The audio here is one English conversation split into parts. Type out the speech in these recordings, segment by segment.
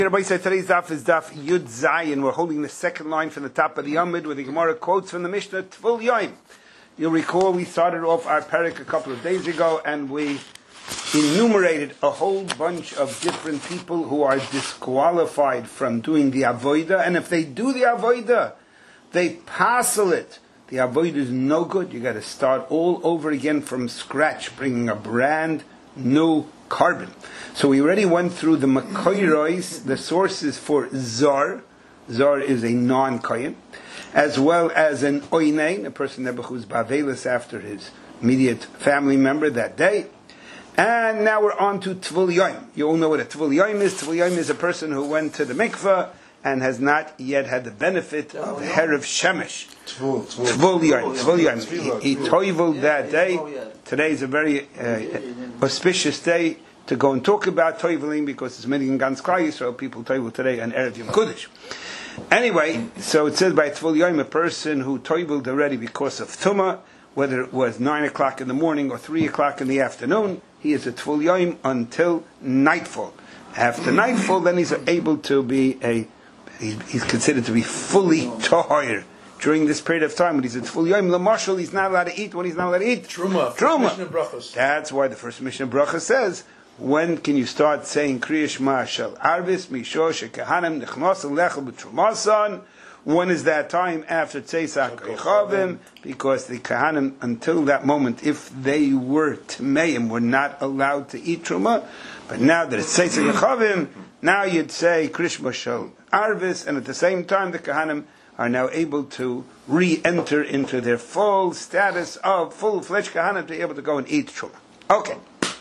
Everybody said today's daf is daf Yud Zayin. We're holding the second line from the top of the Amud where the Gemara quotes from the Mishnah Tvul Yoim. You'll recall we started off our parak a couple of days ago and we enumerated a whole bunch of different people who are disqualified from doing the avodah, and if they do the avodah, they passel it. The avodah is no good. You got to start all over again from scratch, bringing a brand new carbon. So we already went through the Makoirois, the sources for Zar. Zar is a non-Kohen, as well as an Oinein, a person who's Bavelis after his immediate family member that day. And now we're on to Tvul Yoim. You all know what a Tvul Yoim is. Tvul Yoim is a person who went to the mikveh and has not yet had the benefit of Herav Shemesh. Tvul Yoim. He toiveled that day. Today is a very auspicious day to go and talk about toiveling because it's many in Gans Klal Yisrael people toivel today on Erev Yom Kodesh. Anyway, so it says by Tvul Yoim, a person who toiveled already because of Tumah, whether it was 9 o'clock in the morning or 3 o'clock in the afternoon, he is a Tvul Yoim until nightfall. After nightfall, then he's able to be he's considered to be fully tahor during this period of time. When he's a Tvul Yoim, Lamashal, he's not allowed to eat. When he's not allowed to eat, Truma. That's why the first Mishnah Bracha says, when can you start saying Kriya Shema Shel Arvis Mishosh Kahanim Nechnos Lechel B'Trumasan? When is that time? After Tzeisak Rechavim, because the Kahanim, until that moment, if they were Tmeim, were not allowed to eat Truma. But now that it's Tzeisak Rechavim, now you'd say Krishma Shel Arvis, and at the same time the Kahanim are now able to re-enter into their full status of full-fledged Kahanim to be able to go and eat Truma. Okay.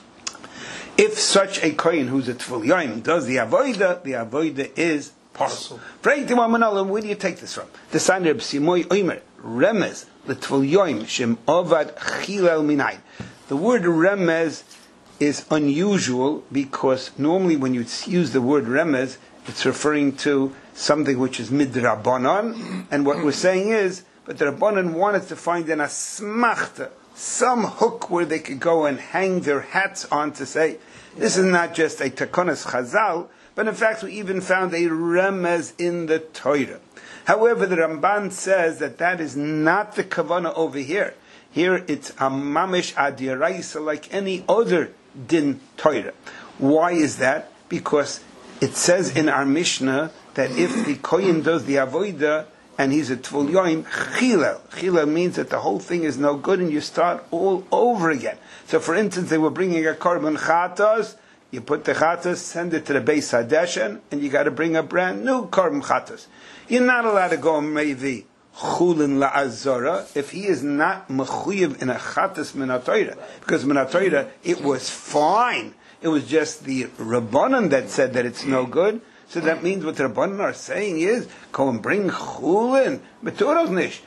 If such a Kohen who's a Tvul Yoim does the avodah is possible. Where do you take this from? The sign of Simoy Oimer, Remez, the Tvul Yoim, Shem Ovad Chilel Minay. The word Remez is unusual because normally when you use the word Remez, it's referring to something which is midrabanan, and what we're saying is, but the Rabbanan wanted to find an asmachta, some hook where they could go and hang their hats on to say, this is not just a takonas chazal, but in fact we even found a remez in the Torah. However, the Ramban says that is not the kavanah over here. Here it's a mamish adiraisa like any other din Torah. Why is that? Because it says in our Mishnah that if the Kohen does the avodah and he's a Tvul Yoim, Chilel. Chilel means that the whole thing is no good and you start all over again. So for instance, they were bringing a korban chatas, you put the chatas, send it to the Beis Hadeshen, and you got to bring a brand new korban chatas. You're not allowed to go maybe chulin la'azara if he is not mechuyev in a chatas min haTorah, because min haTorah it was fine. It was just the Rabbanan that said that it's no good. So that means what the Rabbanan are saying is, go and bring chulin, beturach nish.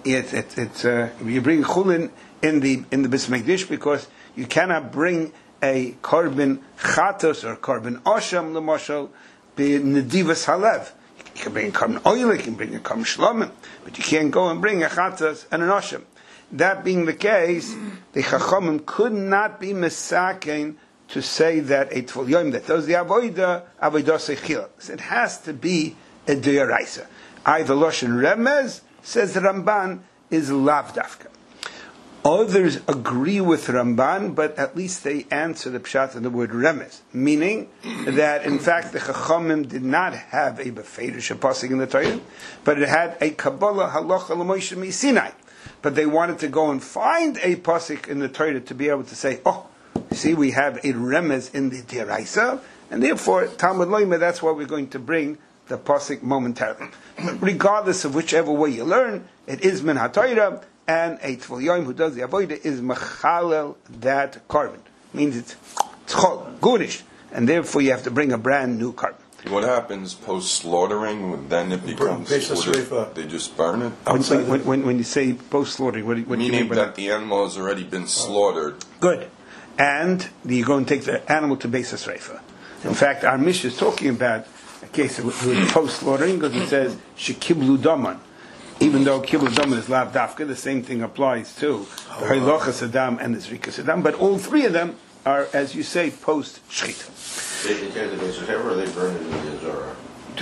You bring chulin in the Beis Mikdash because you cannot bring a korban chatos or korban osham l'mashal b'nedivas halev. You can bring a korban oil, you can bring a korban shlomim, but you can't go and bring a chatos and an osham. That being the case, the chachamim could not be misakein to say that a Tvul Yoim that does the avodah seichil. It has to be a deoraisa. Either Loshen Remez, says the Ramban, is lav dafka. Others agree with Ramban, but at least they answer the pshat in the word Remez, meaning that in fact the Chachamim did not have a beferish pasuk in the Torah, but it had a Kabbalah halacha l'Moshe miSinai. But they wanted to go and find a pasuk in the Torah to be able to say, see, we have a remez in the Diraisa, and therefore, Talmud Loime, that's why we're going to bring the pasuk momentarily. But regardless of whichever way you learn, it is min haTorah, and a Tvul Yoim who does the avodah is mechalel that carbon. Means it's chol, goodish, and therefore you have to bring a brand new carbon. What happens post-slaughtering? Then it becomes... They just burn it? When you say post-slaughtering, what do you mean? Meaning that the animal has already been slaughtered. Good. And you go and take the animal to Beis HaSreifa. In fact, our Mishnah is talking about a case of post-slaughtering because it says shekiblu daman. Even though kiblu daman is lav dafka, the same thing applies to the Hailochas Adam and the Zrikas Adam. But all three of them are, as you say, post shchita. They tear the basis ever, or they burn it in the Azara?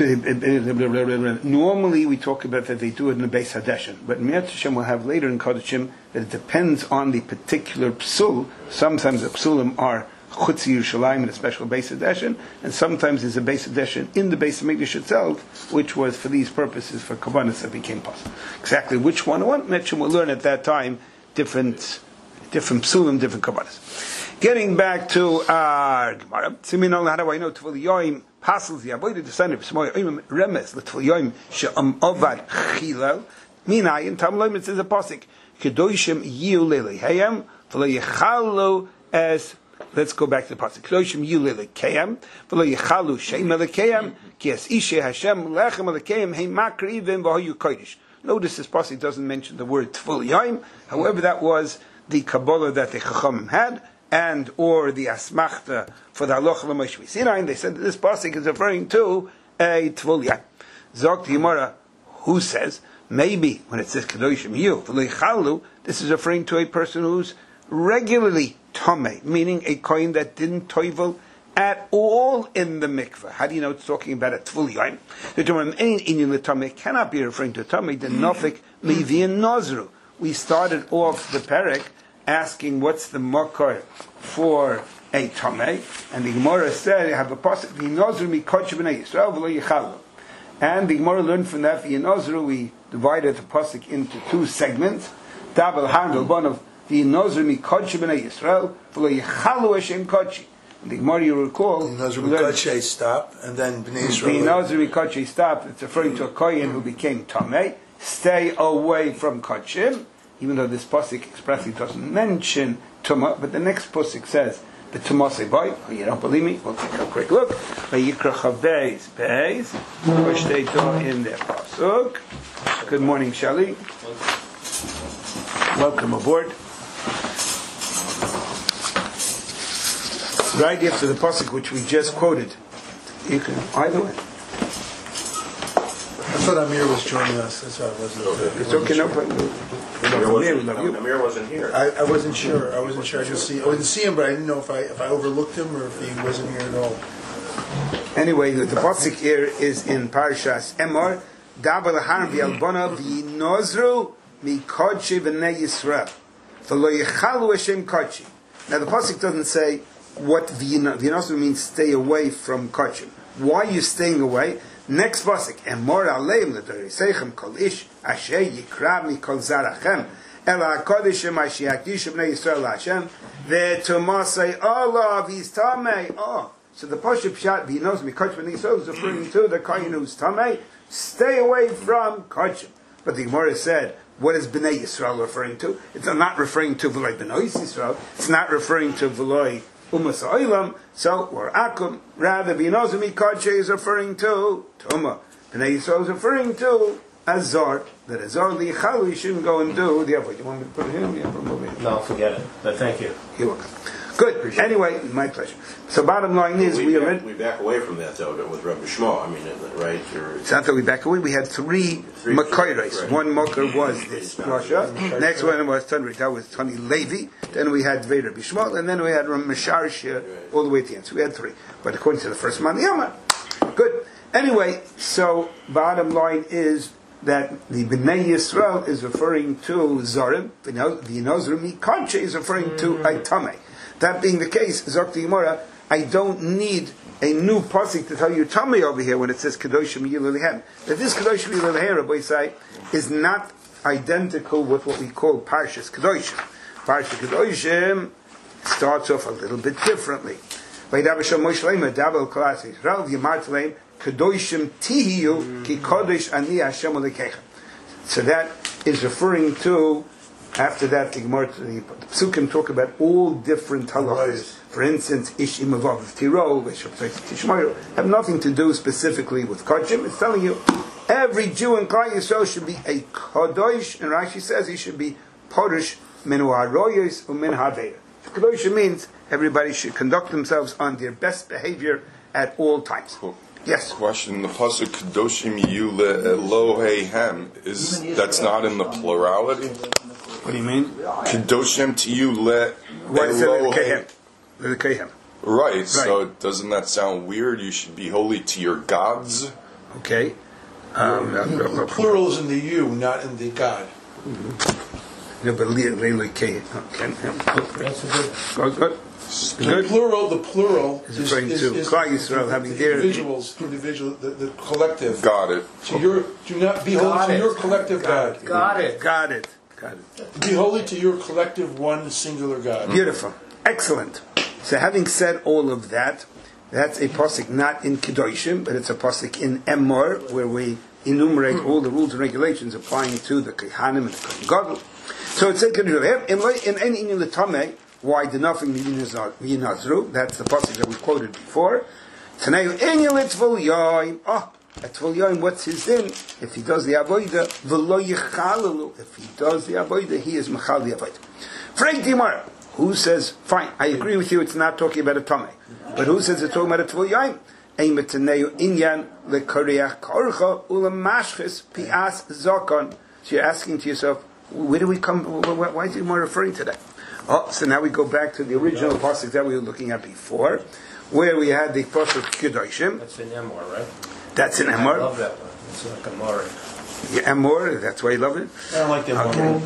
Normally we talk about that they do it in the Beis Hadeshen, but in Mi'at Hashem we'll have later in Kodashim that it depends on the particular psul. Sometimes the psulim are Chutz Yerushalayim in a special Beis Hadeshen, and sometimes there's a Beis Hadeshen in the Beis Hamikdash itself, which was for these purposes, for Kabbanis that became possible. Exactly which one will learn at that time, different psulim, different Kabbanis. Getting back to our Gemara, how do I know Tvul Yoim passes the avoided descendant of Shmoy Oimim Remes L'Tvul Yoim She'am Ovad Chilel Minayin Tam Loim. It says a pasuk Kedoshim Yiu Lele Hayam V'Lo Yechalu as. Let's go back to the pasuk Kedoshim Yiu Lele Kayam V'Lo Yechalu Sheim Lekayam Ki Es Ishe Hashem Lechem Lekayam Hey Makrivim V'Hoyu Kodesh. Notice this pasuk doesn't mention the word Tvul Yoim. However, that was the Kabbalah that the Chachamim had, and or the asmachta for the halacha l'Moshe Sinai. They said that this pasuk is referring to a Tvul Yoim. Zok the Gemara, who says maybe when it says Kedoshim Yu V'Lo Yechalu, this is referring to a person who's regularly tomei, meaning a kohen that didn't toivel at all in the mikveh. How do you know it's talking about a Tvul Yoim? The Gemara it cannot be referring to a tomei. The nofik levian nozru. We started off the perek asking what's the makar for a tamei, and the Gemara said you have a pasuk v'yinozru mikotche b'nei Yisrael v'lo yichalu, and the Gemara learned from that v'yinozru we divided the pasuk into two segments. Dabel handle one of v'yinozru mikotche b'nei Yisrael v'lo yichalu Hashem kotche. The Gemara, you recall, v'yinozru mikotche stop, and then b'nei Yisrael. V'yinozru mikotche stop. It's referring to a kohen who became tamei. Stay away from kotchim. Even though this pasuk expressly doesn't mention Tumah, but the next pasuk says, the Tumah say, boy, you don't believe me? We'll take a quick look. Vayikra Chavbeis Beis, push they in their pasuk. Good morning, Shelley. Welcome aboard. Right after the pasuk which we just quoted, you can either way. I thought Amir was joining us. That's why I wasn't. It's okay, no problem. Amir wasn't here. I wasn't sure. I didn't see him, but I didn't know if I overlooked him or if he wasn't here at all. Anyway, the pasuk here is in Parashas Emor. Dabar laharim v'yalbana v'yinozru mikodshi v'nei Yisrael v'lo yechalu Hashem kodshi. Now the pasuk doesn't say what v'yinozru means. Stay away from kodshim. Why are you staying away? Next pasuk, Emor aleim l'dorisechem kol ish asher yikra mikol zarachem el hakodeshim asher yakdish b'nei Yisrael Hashem v'tumasei olav yistamei. Oh, so the pasuk pshat v'yinos mikodesh b'nei Yisrael is referring to the kohen who's tamei. Stay away from kodshim. But the Gemara said, what is b'nei Yisrael referring to? It's not referring to v'loi b'noi Yisrael. It's not referring to v'loi Umas Oilam, so or Akum, rather Binozumi Kodche is referring to Tuma. Bnei Yisrael is referring to Azar. That Azar the Yichalu you shouldn't go and do the other. You want me to put it in? Yeah, no, forget it. But thank you. You're welcome. Good. Anyway, my pleasure. So bottom line is we back away from that though with Rabbi Shmuel. I mean, right? It's not that we back away. We had three Makairos. Right. One Makar was this Russia. Next one was Tanri. That was Tani Levi. Then we had Vei Rabbi Shmuel, and then we had Masharsha all the way to the end. So we had three. But according to the first man, Yama. Good. Anyway, so bottom line is that the Bnei Yisrael is referring to Zarim. The Yinozrumi Konche is referring to Aitameh. That being the case, Zokti Gemara, I don't need a new pasuk to tell you Tamei over here when it says Kedoshim Yililihem. That this Kedoshim Yililihem, Rabbi Yisai, is not identical with what we call Parshas Kedoshim. Parshas Kedoshim starts off a little bit differently. Kedoshim Tihiyu Ki Kodesh Ani Hashem Alekecha. So that is referring to. After that, the Gemara, the Psukim talk about all different halachas. For instance, Ish Imavav Tiro, Tishmael, have nothing to do specifically with Kodshim. It's telling you every Jew in Klal Yisrael should be a Kodosh, and Rashi says he should be Porush Minu HaRoyos Umin HaVeira. Kodosh means everybody should conduct themselves on their best behavior at all times. Cool. Yes. Question: the pasuk Kedoshim Yule Elohehem that's not in the plurality. What do you mean? Kedoshim to you le Why is it Elohehem? l'kehem. Right, so doesn't that sound weird? You should be holy to your gods. Okay. The plural is in the you, not in the God. No, but l'kehem. Okay. That's a good. Good. The plural is referring to Klal Yisrael having their individuals, the collective. Got it. So do not be holy to your collective God. Got it. Got it. Be holy to your collective one singular God. Beautiful. Excellent. So having said all of that, that's a pasuk not in Kedoshim, but it's a pasuk in Emor, where we enumerate all the rules and regulations applying to the Kehanim and the Kohen Gadol. So it's in any in the Tameh. Why the nothing Yinazru? That's the passage that we quoted before. Tanayu Enyel Tvul Yoim. At Tvul Yoim, what's his sin? If he does the avodah, v'lo yichalalu. If he does the avodah, he is mechal the avodah. Frank Dimar, who says, fine, I agree with you, it's not talking about a tamei. But who says it's talking about a Tvul Yoim? Eimet Tanayu Inyan lekariach korcha ulamashchis pias zakon. So you're asking to yourself, where do we come? Why is he more referring to that? So now we go back to the original pasuk that we were looking at before, where we had the pasuk Kedoshim. That's in Emor, right? That's in Emor. I love that one. It's like a Mori. Yeah, Emor, that's why you love it? I don't like that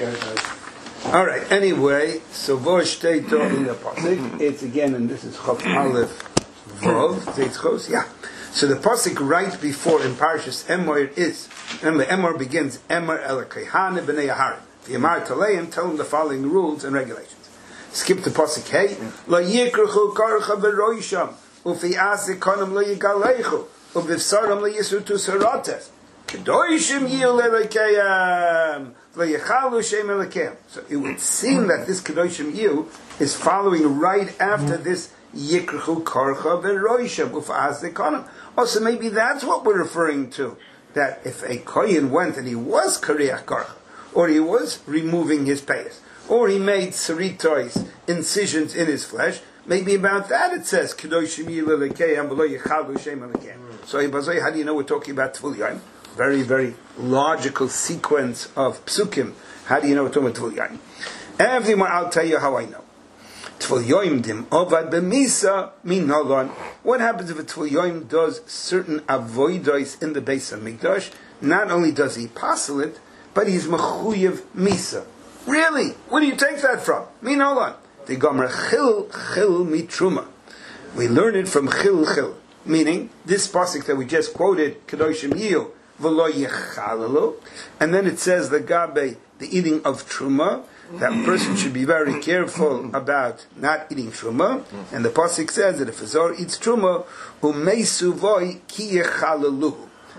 Okay. All right, anyway, so Vosh Teito in the pasuk, it's again, and this is Chav Aleph Vov, Zeitzchos, yeah. So the pasuk right before in Parshas Emor is, remember, Emor begins, Emor el Kehane b'nei Aharon. The Yamar Taleim tell him the following rules and regulations. Skip to pasuk Hey. Lo yikruchu karcha v'roisham ufi asikonim lo yigaleichu uvivsaram lo yisutu sarates kedoishim yil elekeyam lo yichalu shem elekeyam. So it would seem that this kedoishim yil is following right after this yikruchu karcha v'roisham ufi asikonim. Also, maybe that's what we're referring to. That if a kohen went and he was kariach karcha, or he was removing his payas, or he made saritois, incisions in his flesh, maybe about that it says, Kedoshim yilelekeyam v'lo yichalu shem elekeyam. So, how do you know we're talking about Tvul Yoim? Very, very logical sequence of psukim. How do you know we're talking about Tvul Yoim? Everyone, I'll tell you how I know. Tvul Yoim dim ovad b'misa min holon. What happens if a Tvul Yoim does certain avoidos in the Beis HaMikdash? Not only does he passel it, but he's mechuyev misa. Really? Where do you take that from? Min holon. The gomer chil mitruma. We learn it from chil, meaning this pasuk that we just quoted, kedoshim yiyu v'lo yechalalu, and then it says the gabe, the eating of truma. That person should be very careful about not eating truma. And the pasuk says that if a zor eats truma, umeisu voi ki yechalalu.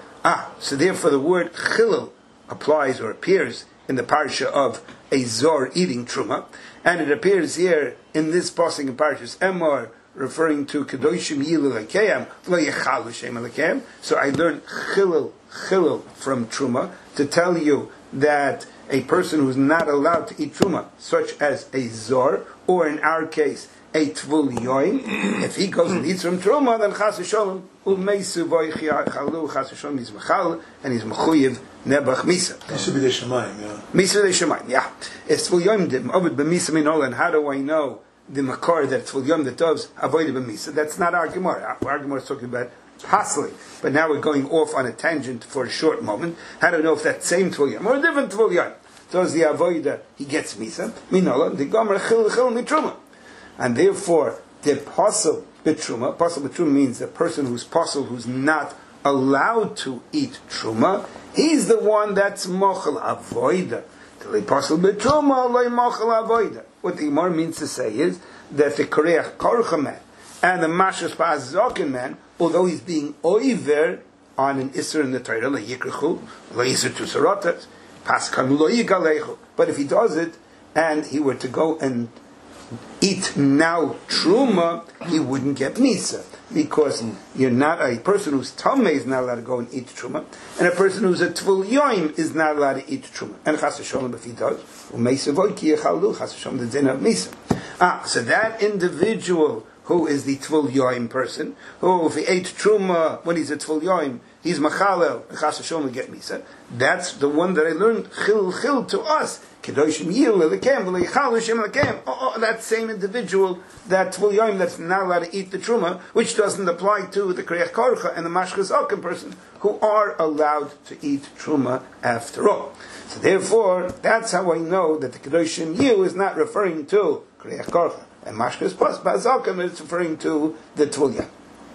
So therefore the word chilul applies or appears in the parsha of a zor eating truma, and it appears here in this pasuk in Parshas Emor referring to kedoshim yilu lekeyam lo yechalu shem lekeyam. So I learned chilul from truma to tell you that a person who's not allowed to eat truma, such as a zor, or in our case a tvul yoim, if he goes and eats from truma, then chas v'sholem umeisu v'oich chalu chas v'sholem he's mechal and he's mechuyev nebach misa. Misa b'dei shemayim, yeah. Misa b'dei shemayim, yeah. If tvul yoim dim ovid b'misa min olan, how do I know the makar that tvul yoim that does avoid b'misa? That's not our Gemara. Our Gemara is talking about pasli, but now we're going off on a tangent for a short moment. How do I know if that same tvul yoim or a different tvul yoim does the avoida? He gets misa min olan. The gomer chil mitruma. And therefore, the pasel bitruma means a person who's pasel, who's not allowed to eat truma, he's the one that's mochel avoida. The pasel bitruma loy mochel avoida. What the Gemara means to say is that the koreach korcha man and the mashas pa'azokin man, although he's being oiver on an isser in the Torah, le yikrechu, le yisr tu sarotas, paskan lo yigalechu. But if he does it, and he were to go and eat now truma, he wouldn't get misa, because you're not a person who's tamei is not allowed to go and eat truma, and a person who's a tvul yoim is not allowed to eat truma. And chas v'sholem if he does, umeisa voy ki yechalu chas v'sholem the din of misa. So that individual who is the Tvul Yoim person, who if he ate Truma when he's a Tvul Yoim, he's Machalel, Chas Hashem get Misa. That's the one that I learned Chil to us. Kedoshim Yil Lekem V'Leichal Hashem Lekem. That same individual, that Tvul Yoim that's not allowed to eat the Truma, which doesn't apply to the Kriach Korcha and the Mashchas Okim person, who are allowed to eat Truma after all. So therefore, that's how I know that the Kedoshim Yil is not referring to Kriach Korcha. And Mashkas plus Bazakim is referring to the Tvul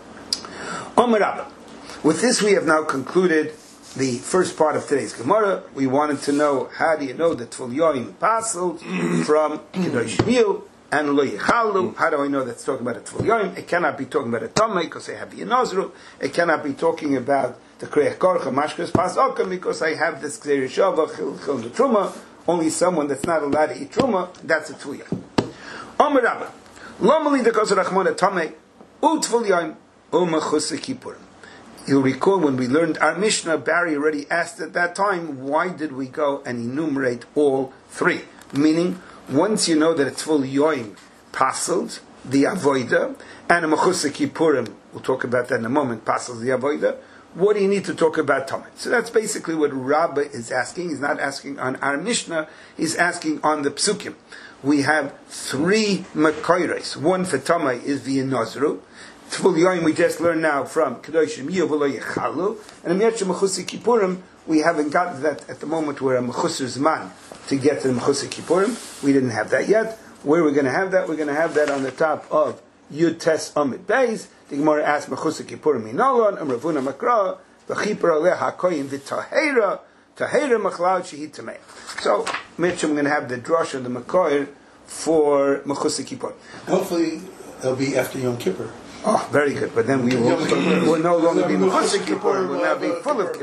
Omer Rabba. With this, we have now concluded the first part of today's Gemara. We wanted to know, how do you know the Tvul Yoim passed from Kedosh Mil and Lo Yechalu? How do I know that's talking about a Tvul Yoim? It cannot be talking about a Tomei because I have the Yenazru. It cannot be talking about the Kriach Korcha Mashkas Bazakim because I have this Gzeir Shavah Chil the Truma. Only someone that's not allowed to eat Truma, that's a Tvul Yoim. Omer Rabba, Lomali de Kosa Rachmona Tamei, Utvul Yoim, Umachus Kippurim. You'll recall when we learned our Mishnah, Barry already asked at that time, why did we go and enumerate all three? Meaning, once you know that it's Tvul Yoim passes the Avoida, and a Machus Kippurim, we'll talk about that in a moment, passes the Avoida, what do you need to talk about Tamei? So that's basically what Rabba is asking. He's not asking on our Mishnah, he's asking on the Psukim. We have three Makoires. One for Tamei is the Yenazru. Tvul Yoim we just learned now from Kedoshim Yil V'Lo Yechalu. And in Mechusar Mechusar Kippurim, we haven't gotten that at the moment where a Mechusar Zman to get to the Mechusar Kippurim. We didn't have that yet. Where we're going to have that? We're going to have that on the top of Yud Tes Amid Beis. The Gemara asks Mechusar Kippurim Inolon, and Ravuna Makra, V'Chipar Aleh HaKoyin V'Tahera, Tahera Machlad Shehi Tamei. So, Mitch, I'm going to have the drush of the Makoir for Mechusar Kippur. Hopefully, it'll be after Yom Kippur. Oh, very good. But then we'll no longer be Mechusar Kippur. We'll now be full of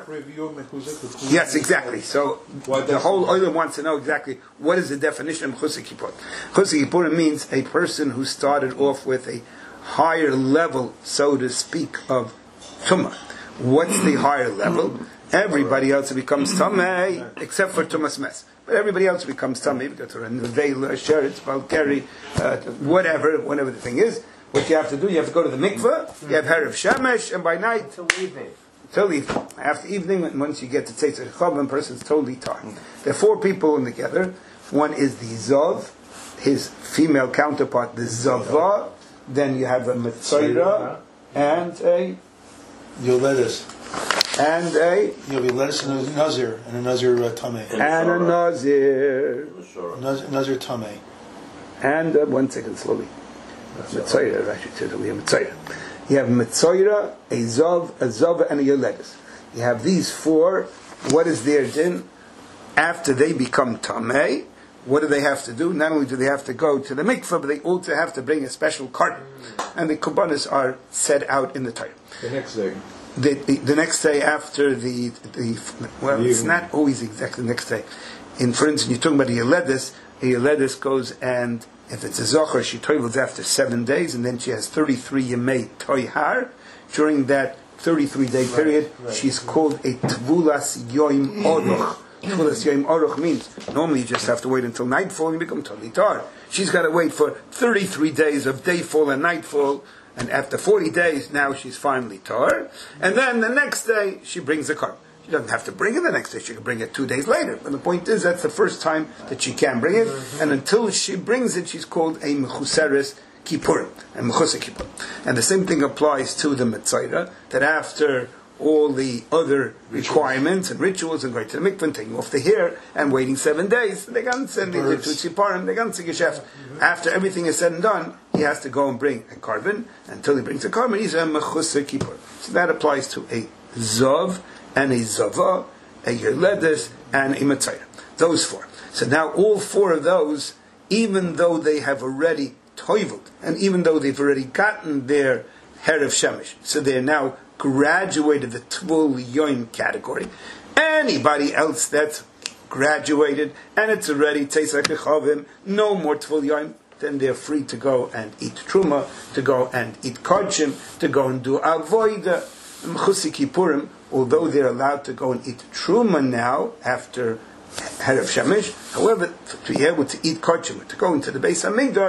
Kippur. Yes, exactly. So, the whole Olam wants to know exactly what is the definition of Mechusar Kippur. Mechusar Kippur means a person who started off with a higher level, so to speak, of Tumah. What's the higher level? Everybody else becomes Tamei, except for Tumas Mes. But everybody else becomes Tamei, because they're in the Veil, Sheretz, Balkari, whatever the thing is. What you have to do, you have to go to the mikveh, you have Herav Shemesh, and by night, till evening. After evening, once you get to Tzeitzah Chav, one person's totally tar. There are four people together. One is the Zov, his female counterpart, the Zava. Then you have a Metzaira, and a Yoledis. And you'll be lettuce and a Nazir, and a Nazir Tamei. And a Nazir. Nazir Tamei. And 1 second, slowly. Metzaira, I should say, we have Metzaira. You have Metzaira, a Zav, and a Yoledis. You have these four. What is their din? After they become Tamei, what do they have to do? Not only do they have to go to the mikveh, but they also have to bring a special cart. And the Kubbanas are set out in the Torah. The next day. The next day after it's not always exactly the next day. For instance, you're talking about a Yeledis goes and if it's a Zohar, she toivels after 7 days, and then she has 33 Yemei Toihar. During that 33-day period, she's called a Tvulas Yoim Oroch. Tvulas Yoim Oroch means normally you just have to wait until nightfall and you become totally tar. She's got to wait for 33 days of dayfall and nightfall. And after 40 days, now she's finally tar. And then the next day, she brings the cart. She doesn't have to bring it the next day. She can bring it 2 days later. But the point is, that's the first time that she can bring it. And until she brings it, she's called a Mechuseres Kippurim, a Mechusar Kippur. And the same thing applies to the Metzaira, that after all the other requirements and rituals and going to the mikvah and taking off the hair and waiting 7 days, they can't send it to Tziparim, they can't see Geshef. After everything is said and done, he has to go and bring a carbon. Until he brings a carbon, he's a Mechusar Kippur. So that applies to a Zav and a Zava, a Yoledis and a Metzaira. Those four. So now all four of those, even though they have already toivled, and even though they've already gotten their Herav Shemesh, so they're now graduated the Tvul Yoim category. Anybody else that's graduated and it's already Tzeitzah Chavim, no more Tvul Yoim, then they're free to go and eat Truma, to go and eat Kodshim, to go and do Avoida. Mechusar Kippurim, although they're allowed to go and eat Truma now after Herav Shemesh, however, to be able to eat Kodshim, to go into the Beis HaMikdash,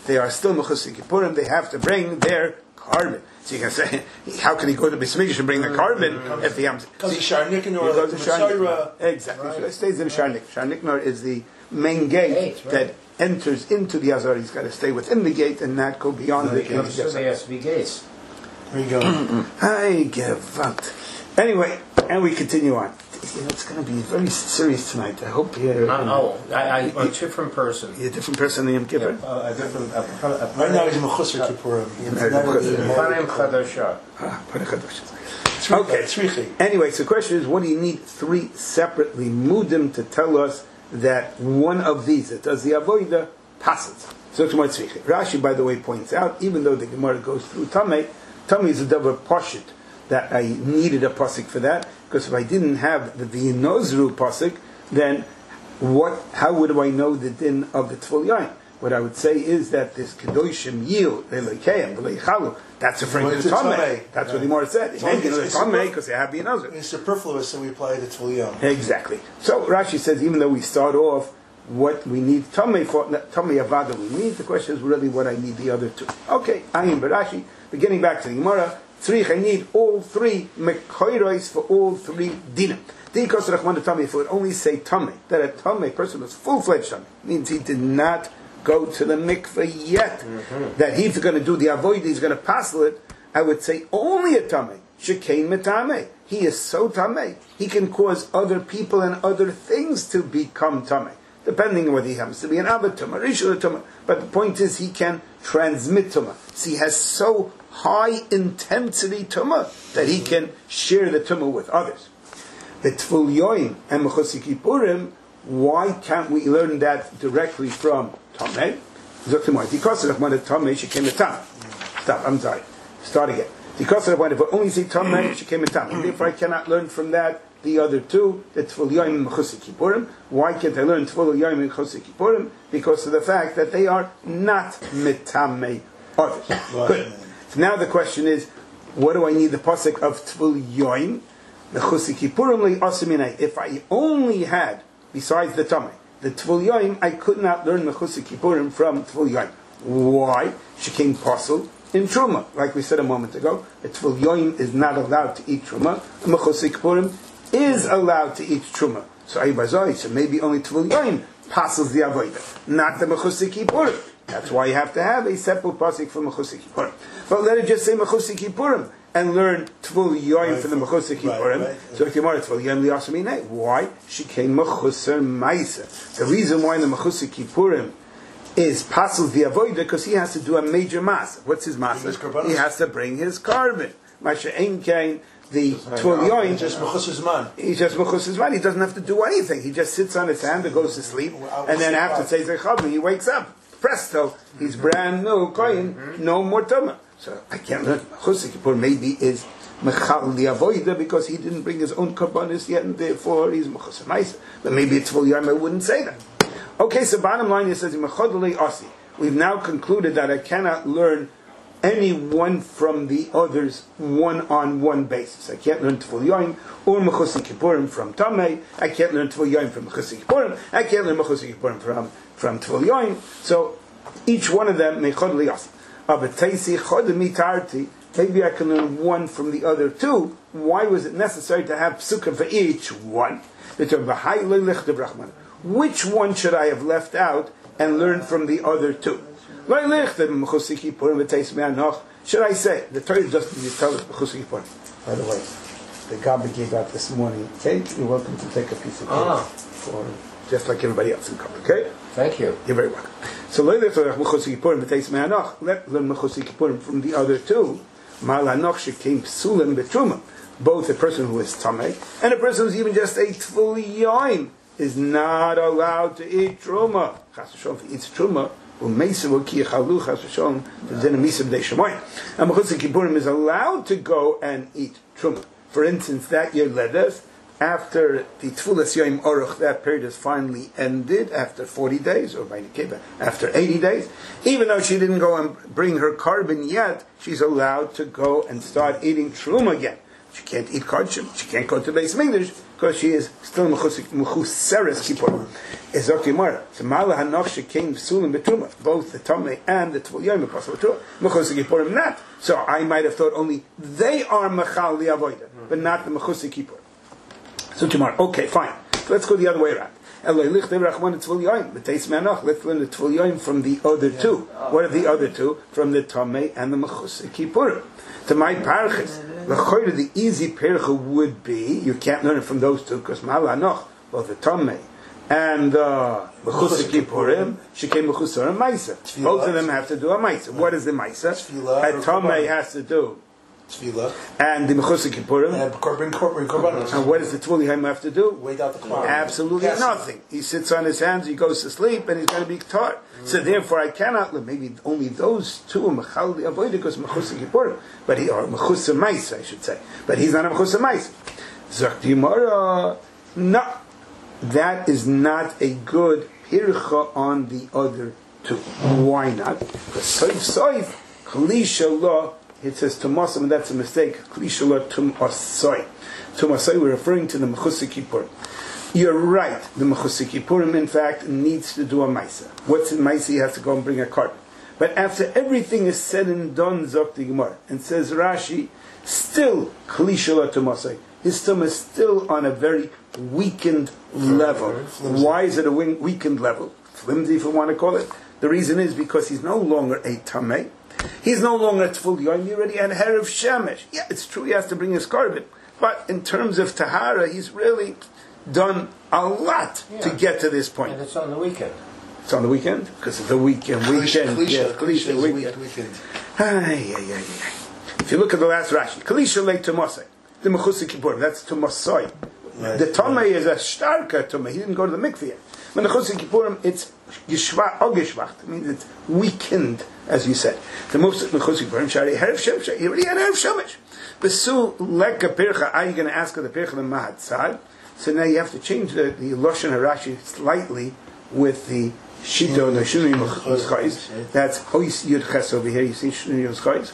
they are still Mechusik Kippurim, they have to bring their carbon. So you can say, how can he go to Bismillah and bring the carbon if he comes to Sharnik or goes to Sharnik? Exactly. Right. So it stays in Sharnik. Sharniknor is the main gate that enters into the Azar. He's got to stay within the gate and not go beyond the gate. So there has to be gates. There you go. I give up. Anyway, and we continue on. It's going to be very serious tonight. I hope you're... I'm a different person. You're a different person than Yom Kippur? Yeah, a different... Right now he's Mechusar Kippurim. Panim Chadashah. Okay. Anyway, so the question is, what do you need three separately mudim to tell us that one of these that does the avoida passes? So Rashi, by the way, points out, even though the Gemara goes through Tameh is a davar pashut, that I needed a pasuk for that, because if I didn't have the V'yinozru pasuk, then how would I know the din of the Tful Yain? What I would say is that this Kedoshim Yil, Le'leikeim, Le'leichalu, that's referring to the Tameh. That's what the Gemara said. It's Tameh because they have V'yinozru. It's superfluous, so we apply the Tful Yain. Exactly. So Rashi says, even though we start off what we need Tameh for, Tameh Avada we need, the question is really what I need the other two. Okay, Ayin Barashi, beginning back to the Gemara, I need all three mekoiros for all three dinim. Because Rachman Tameh, if it would only say Tameh, that a Tameh person was full-fledged Tameh, means he did not go to the mikveh yet. Mm-hmm. That he's going to do the avoid, he's going to passel it. I would say only a Tameh. Shekein metameh. He is so Tameh. He can cause other people and other things to become Tameh, depending on whether he happens to be an Abba Tumah, Rishon Tumah. But the point is, he can transmit Tumah. So he has so high intensity Tumah that he can share the Tumah with others. The Tful Yoim and Mechusik Kippurim, why can't we learn that directly from Tameh? Stop, I'm sorry. Start again. Because if I only say Tameh, she came in Tameh. Therefore I cannot learn from that the other two, the Tful Yoim and Mechusik Kippurim. Why can't I learn Tful Yoim and Mechusik Kippurim? Because of the fact that they are not Mitameh others. Good. So now the question is, what do I need the pasuk of Tful Yoim? The Mechusik Kippurim li. If I only had, besides the Tameh, the Tful Yoim, I could not learn Mechusik Kippurim from Tful Yoim. Why? She came pasul in Truma. Like we said a moment ago, the Tful Yoim is not allowed to eat Truma. The Mechusik Kippurim is allowed to eat Truma. So Ayyubazoi, so maybe only Tful Yoim passes the Avodah, not the Mechusik Kippurim. That's why you have to have a separate pasuk for Mechusik Kippurim. But let it just say Mechusik Kippurim and learn Tvul Yoim for the Mechusik Kippurim. So if you want Tvul Yoim li'asamine, why? She came Mechusar Maisa. The reason why the Mechusik Kippurim is passes the avodah because he has to do a major mass. What's his mass? He has to bring his carbon. Masha Ein Kain, the Tvul Yoim, just Mechusar Zman. He's just Mechusar Zman. He doesn't have to do anything. He just sits on his hand and goes to sleep, and then after Tzeitzei Chavim, he wakes up. Presto, he's brand new, koyin, no more tumah. So I can't learn. Mechusik Kippur maybe is mechal the avoida because he didn't bring his own karbanis yet, and therefore he's mechusar ma'isa. But maybe it's full yom. I wouldn't say that. Okay, so bottom line it says mechadolei asi. We've now concluded that I cannot learn any one from the others one-on-one basis. I can't learn Tful Yoim or Mechusik Kippurim from Tameh. I can't learn Tful Yoim from Mechusik Kippurim. I can't learn Mechusik Kippurim from Tful Yoim. So each one of them mechad liyas. Maybe I can learn one from the other two. Why was it necessary to have psukim for each one? Which one should I have left out and learn from the other two? Should I say the Torah doesn't tell us Mechusik Kippurim? By the way, the Gabi gave out this morning cake. You're welcome to take a piece of cake for just like everybody else in Kabbalah. Okay? Thank you. You're very welcome. So let learn Mechusik Kippurim from the other two. Malanoch came psulim betruma. Both a person who is tamei and a person who's even just a Tful Yoim is not allowed to eat truma. Chas v'sholom, if he eats truma, and Mechusik Kippurim is allowed to go and eat truma. For instance, that year led us after the Tfulas Yom Aruch, that period is finally ended after 40 days, or after 80 days. Even though she didn't go and bring her carbon yet, she's allowed to go and start eating truma again. She can't eat kodshim. She can't go to Beis Mikdash because she is still mechuseres kippurim. Is Gemara. So Mala Hanoch came Sulim Betuma. Both the Tomei and the Tvul Yom Mechusik Kippurim not. So I might have thought only they are Mechal the Avodah, but not the Mechusik Kippur. So tomorrow, okay, fine. So let's go the other way around. Let's learn the Tvul Yom from the other two. What are the other two? From the Tomei and the Mechusik Kippurim. To my parachis, the easy parcha would be, you can't learn it from those two, because Mala Hanoch, both the Tomei and Mechusik Kippurim, she came Mechusar and Maisa. Both of them have to do a Maisa. What is the Maisa? A Tomei has to do Tefillah. And the Mechusik Kippurim. And Korbanos. And what does the Tvul Yom have to do? Wait out the clock. Absolutely nothing. He sits on his hands, he goes to sleep, and he's going to be taught. So therefore I cannot live. Maybe only those two are Mechal the Avodah because Mechusik Kippurim. But he, or Mechusar Maisa, I should say. But he's not a Mechusar Maisa. Zok Gemara, no. That is not a good pircha on the other two. Why not? Because soif, klisha law, it says tumasam, and that's a mistake. Klisha law tumasai. Tumasai, we're referring to the Mechusik Kippurim. You're right. The Mechusik Kippurim, in fact, needs to do a maisa. What's in maisa? He has to go and bring a cart. But after everything is said and done, Zok the Gemara, and says Rashi, still klisha law tumasai. His tumah is still on a very weakened level. Why is it a weakened level? Flimsy, if you want to call it. The reason is because he's no longer a tamei. He's no longer a Tvul Yom. He already had Herav Shemesh. Yeah, it's true he has to bring his korban. But in terms of Tahara, he's really done a lot to get to this point. And it's on the weekend. It's on the weekend? Because of the weekend. Klisha Weekend. If you look at the last Rashi, Kalisha late Tomosai. The Mechusik Kippurim, that's Tomosai. The Tomei is a starker Tomei. He didn't go to the mikveh yet. When the Mechusik Kippurim, it's Yishva Ogeshvacht. It means it's weakened, as you said. The most Mechusik Kippurim, Shari Herav Shemesh. He already had Herav Shemesh. Besu Leka Pircha, are you going to ask her the Pircha the Mahatzad? So now you have to change the Lashon Harashi slightly with the Shito and the Shunei Yoschais. That's Hois Yud Ches over here. You see Shunei Yoschais?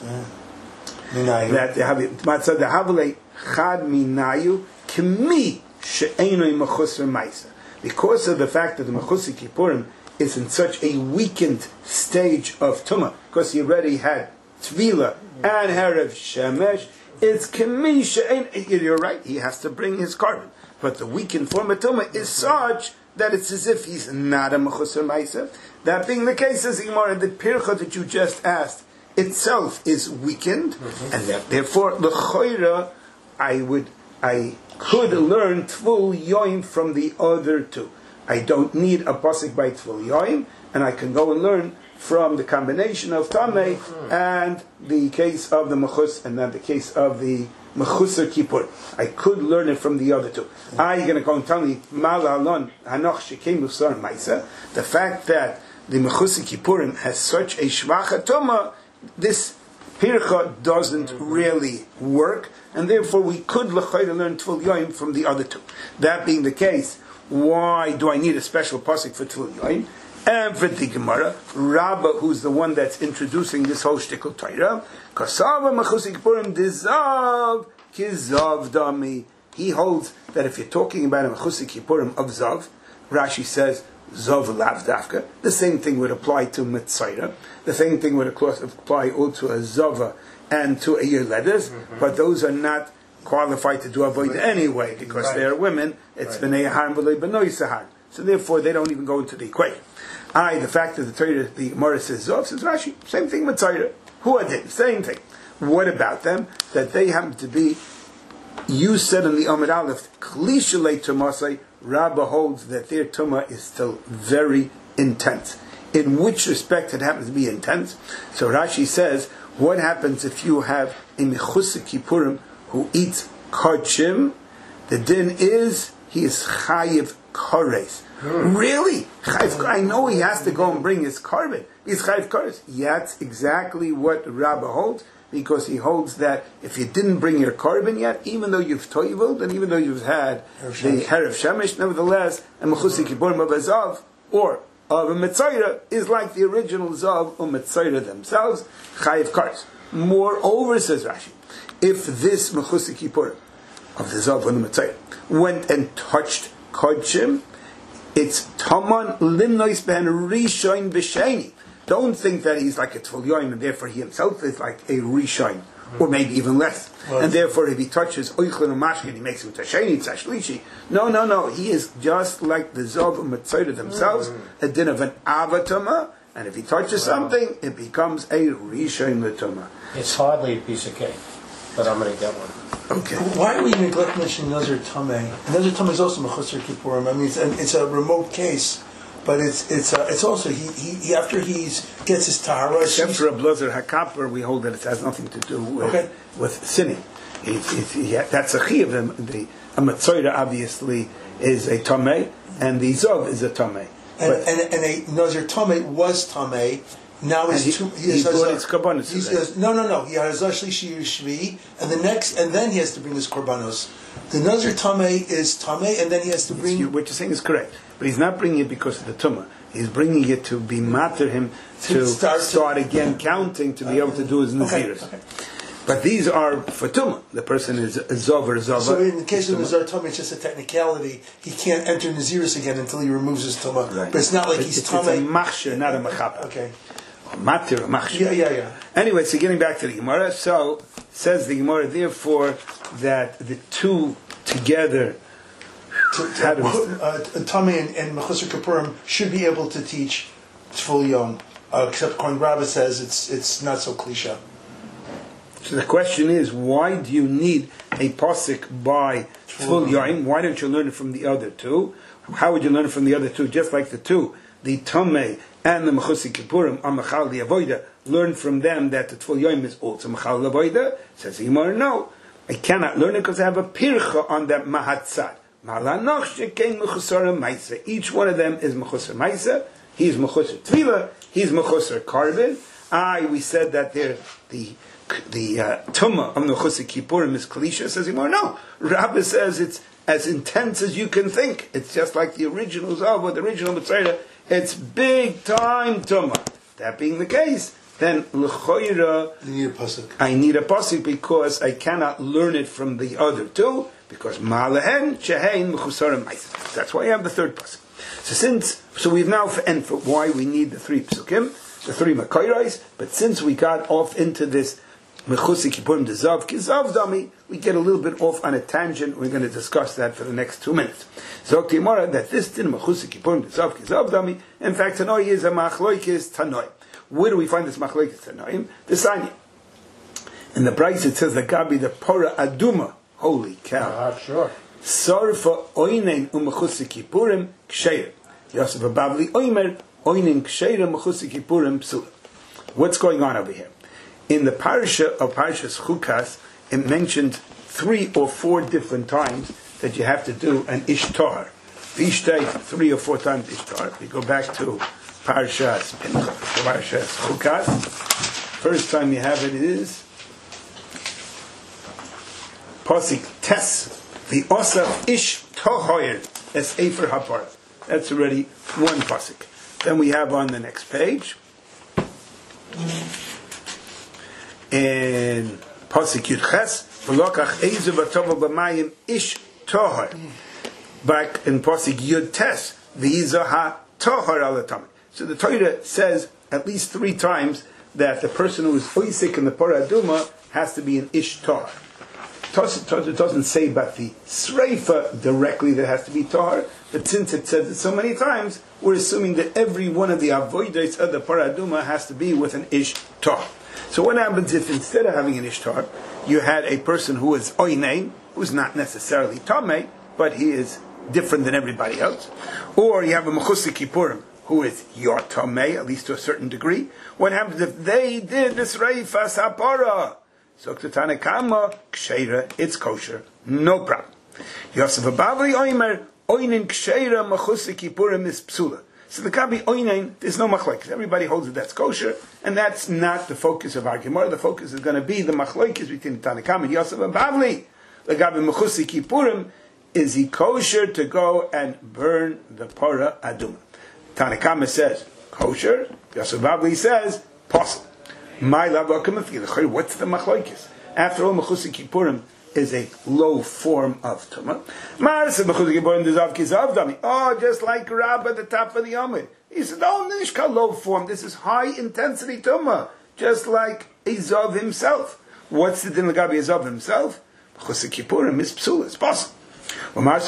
That they have Matzad the Havale Chad Minayu Kemi She'enoi Mechusar Maisa. Because of the fact that the Mechusik Kippurim is in such a weakened stage of Tumah, because he already had Tvila and Herav Shemesh, it's Kemi She'en. You're right, he has to bring his korban. But the weakened form of Tumah is such that it's as if he's not a Mechusar Maisa. That being the case, as Gemara, the Pircha that you just asked itself is weakened, and that therefore the Choira, I could learn Tvul Yom from the other two. I don't need a pasuk by Tvul Yom, and I can go and learn from the combination of Tamei and the case of the Mechus, and then the case of the Mechusar Kippur. I could learn it from the other two. Are you going to go and tell me Mala Alon Hanoch Shekem Musar Maisa? The fact that the Mechusar Kippurim has such a shvacha Tumah, this Pircha doesn't really work, and therefore we could learn Tvul Yom from the other two. That being the case, why do I need a special pasuk for Tvul Yom? And for the Gemara, Rabbah, who's the one that's introducing this whole shtickle Torah, Kasava Mechusik Kippurim Dizav Kizav Dami. He holds that if you're talking about a Mechusik Kippurim of Zav, Rashi says Zav Lav Dafka. The same thing would apply to Mitzayra. The same thing would apply also to a Zava and to a Yerledes, but those are not qualified to do avoid anyway, because they are women. It's B'nei Ahar v'lo B'noi Sahar. So therefore, they don't even go into the equation. The fact that the Torah, the Gemara says Zav, says Rashi, same thing with Mitzayra. Who did? Same thing. What about them? That they happen to be, you said in the Amid Aleph, Klishalei Tumasai, Rabbah holds that their Tumah is still very intense. In which respect it happens to be intense? So Rashi says, what happens if you have a Mechusik Kippurim who eats Kodshim? The din is, he is Chayiv Kores. Really? I know he has to go and bring his korban. He's Chayiv Kores. Yeah, that's exactly what Rabbah holds, because he holds that if you didn't bring your korban yet, even though you've toivled, and even though you've had the Herav Shemesh, nevertheless, a Mechusik Kippurim of a Zav, or of a Mitzayra, is like the original Zav or Mitzayra themselves, Chayiv Kores. Moreover, says Rashi, if this Mechusik Kippurim of the Zav and the Matzayah went and touched Kodshim, it's Taman Limnois Ben Rishoin B'Sheni. Don't think that he's like a Tful Yoim and therefore he himself is like a Rishoin, or maybe even less. Well, and therefore if he touches Oichlin and Mashkin, he makes him Tasheni, Tashlishi. No. He is just like the Zav and Matzayah themselves, a din of an Avatama, and if he touches something, it becomes a Rishoin L'Tuma. It's hardly a piece of cake, but I'm going to get one. Okay. Why do we neglect mentioning Nazir Tameh? Nazir Tameh is also Mechusar Kippurim. I mean, it's a remote case, but it's also he after he gets his tahara. Except for a blazer hakaper, we hold that it has nothing to do with sinning. That's a chiyuv. The Matzorah obviously is a tameh, and the zov is a tameh. And a Nazir Tameh was Tameh. Now he brought his korbanos. No. He has Ashlishi Shvi, and then he has to bring his korbanos. The Nazir Tameh is Tameh, and then he has to bring. What you're saying is correct, but he's not bringing it because of the tumah. He's bringing it to be matter him to start again counting to be able to do his naziris. Okay. But these are for tumah. The person is a zover. So in the case of Nazir Tameh, it's just a technicality. He can't enter naziris again until he removes his tumah. Right. But it's not like he's Tameh. It's a machshir, not a machapa. Okay. Matir, machshir. Yeah. Anyway, so getting back to the Gemara, so says the Gemara, therefore, that the two together, Tameh and Mechusar Kippurim should be able to teach Tful Yom, except Kohen Rabbah says it's not so cliche. So the question is, why do you need a pasuk by Tful Yom? Why don't you learn it from the other two? How would you learn it from the other two? Just like the two, the Tameh and the Mechusik Kippurim are Machal the Avoida. Learn from them that the Tful Yom is also Machal the Avoida. Says the Gemara, no, I cannot learn it because I have a pircha on that Mahatzad. Each one of them is Mechusar Maisa. He is Mechusar Tvila. He is Mechusar Karban. We said that the Tumah of the Mechusik Kippurim is Kalisha. Says the Gemara, no. Rabbah says it's as intense as you can think. It's just like the original Zav or the original Mitzrayah. It's big time Tumah. That being the case, then l'choira, I need a pasuk because I cannot learn it from the other two, because ma'alehen shehein mechusarim ma'isa. That's why I have the third pasuk. So we've now, and for why we need the three psukim, the three makayrais, but since we got off into this mechusik kippurim dezav kizav dami, we get a little bit off on a tangent. We're going to discuss that for the next 2 minutes. So Gemara that this din mechusik kippurim dezav kizav dami, in fact, tanoi is a machloikis tanoi. Where do we find this machlekes tanoim? The Sanya. In the Bryce it says the Gabi the Pora Aduma. Holy cow! Sure. Sarfa oinen umachusik kippurim ksheir. Yosef Abavli oimer oinen ksheir umachusik kippurim psula. What's going on over here? In the parasha of Parashas Chukas, it mentioned 3 or 4 different times that you have to do an ishtar. Ishtay 3 or 4 times ishtar. We go back to Parashas Chukas. First time you have it is Pasik Tes the Osaf Ish Tohoyer as Efer Hapar. That's already one pasuk. Then we have on the next page in Pasik Yud Ches V'lokach Eizu V'tova B'mayim Ish Tohoyer. Back in Pasik Yud Tes V'yiza Ha Tohoyer Alatam. So the Torah says at least 3 times that the person who is oisik in the Parah Aduma has to be an ishtar. It doesn't say about the sreifa directly that has to be tar, but since it says it so many times, we're assuming that every one of the avoiders of the Parah Aduma has to be with an ishtar. So what happens if instead of having an ishtar, you had a person who is oinein, who's not necessarily tamei, but he is different than everybody else, or you have a mechusik kippurim, who is your tamei, at least to a certain degree. What happens if they did this reifa sapara? So Tanakama ksheira, it's kosher, no problem. Yosef Abavli oimer oinin ksheira machusik kippurim is psula. So the kabi oinin, there's no machlekes. Everybody holds that that's kosher, and that's not the focus of our Gemara. The focus is going to be the machlekes between Tanakama and Yosef Abavli. The kabi machusik kippurim, is he kosher to go and burn the Parah Aduma? Tanakama says kosher. Yosef Abavli says possible. My love, what's the machlokes? After all, Mechusar Kippurim is a low form of Tumah. Marsa Mechusar Kippurim Dezav Kizav Dami. Oh, just like Rab at the top of the Yomid. He said, oh, Nishka low form. This is high intensity Tumah. Just like Ezav himself. What's the din Lagabi Ezav himself? Mechusar Kippurim is Psula. It's possible. Like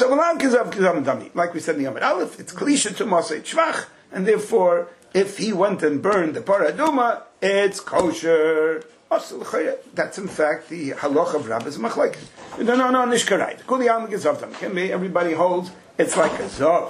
we said in the Yomid Aleph, it's Kalisha to Masay Shvach, and therefore, if he went and burned the Paraduma, it's kosher. That's in fact the halach of Rabbi's machlekes. No, nishkarayt. Kuli alma gezavtam. Can be everybody holds it's like a zav.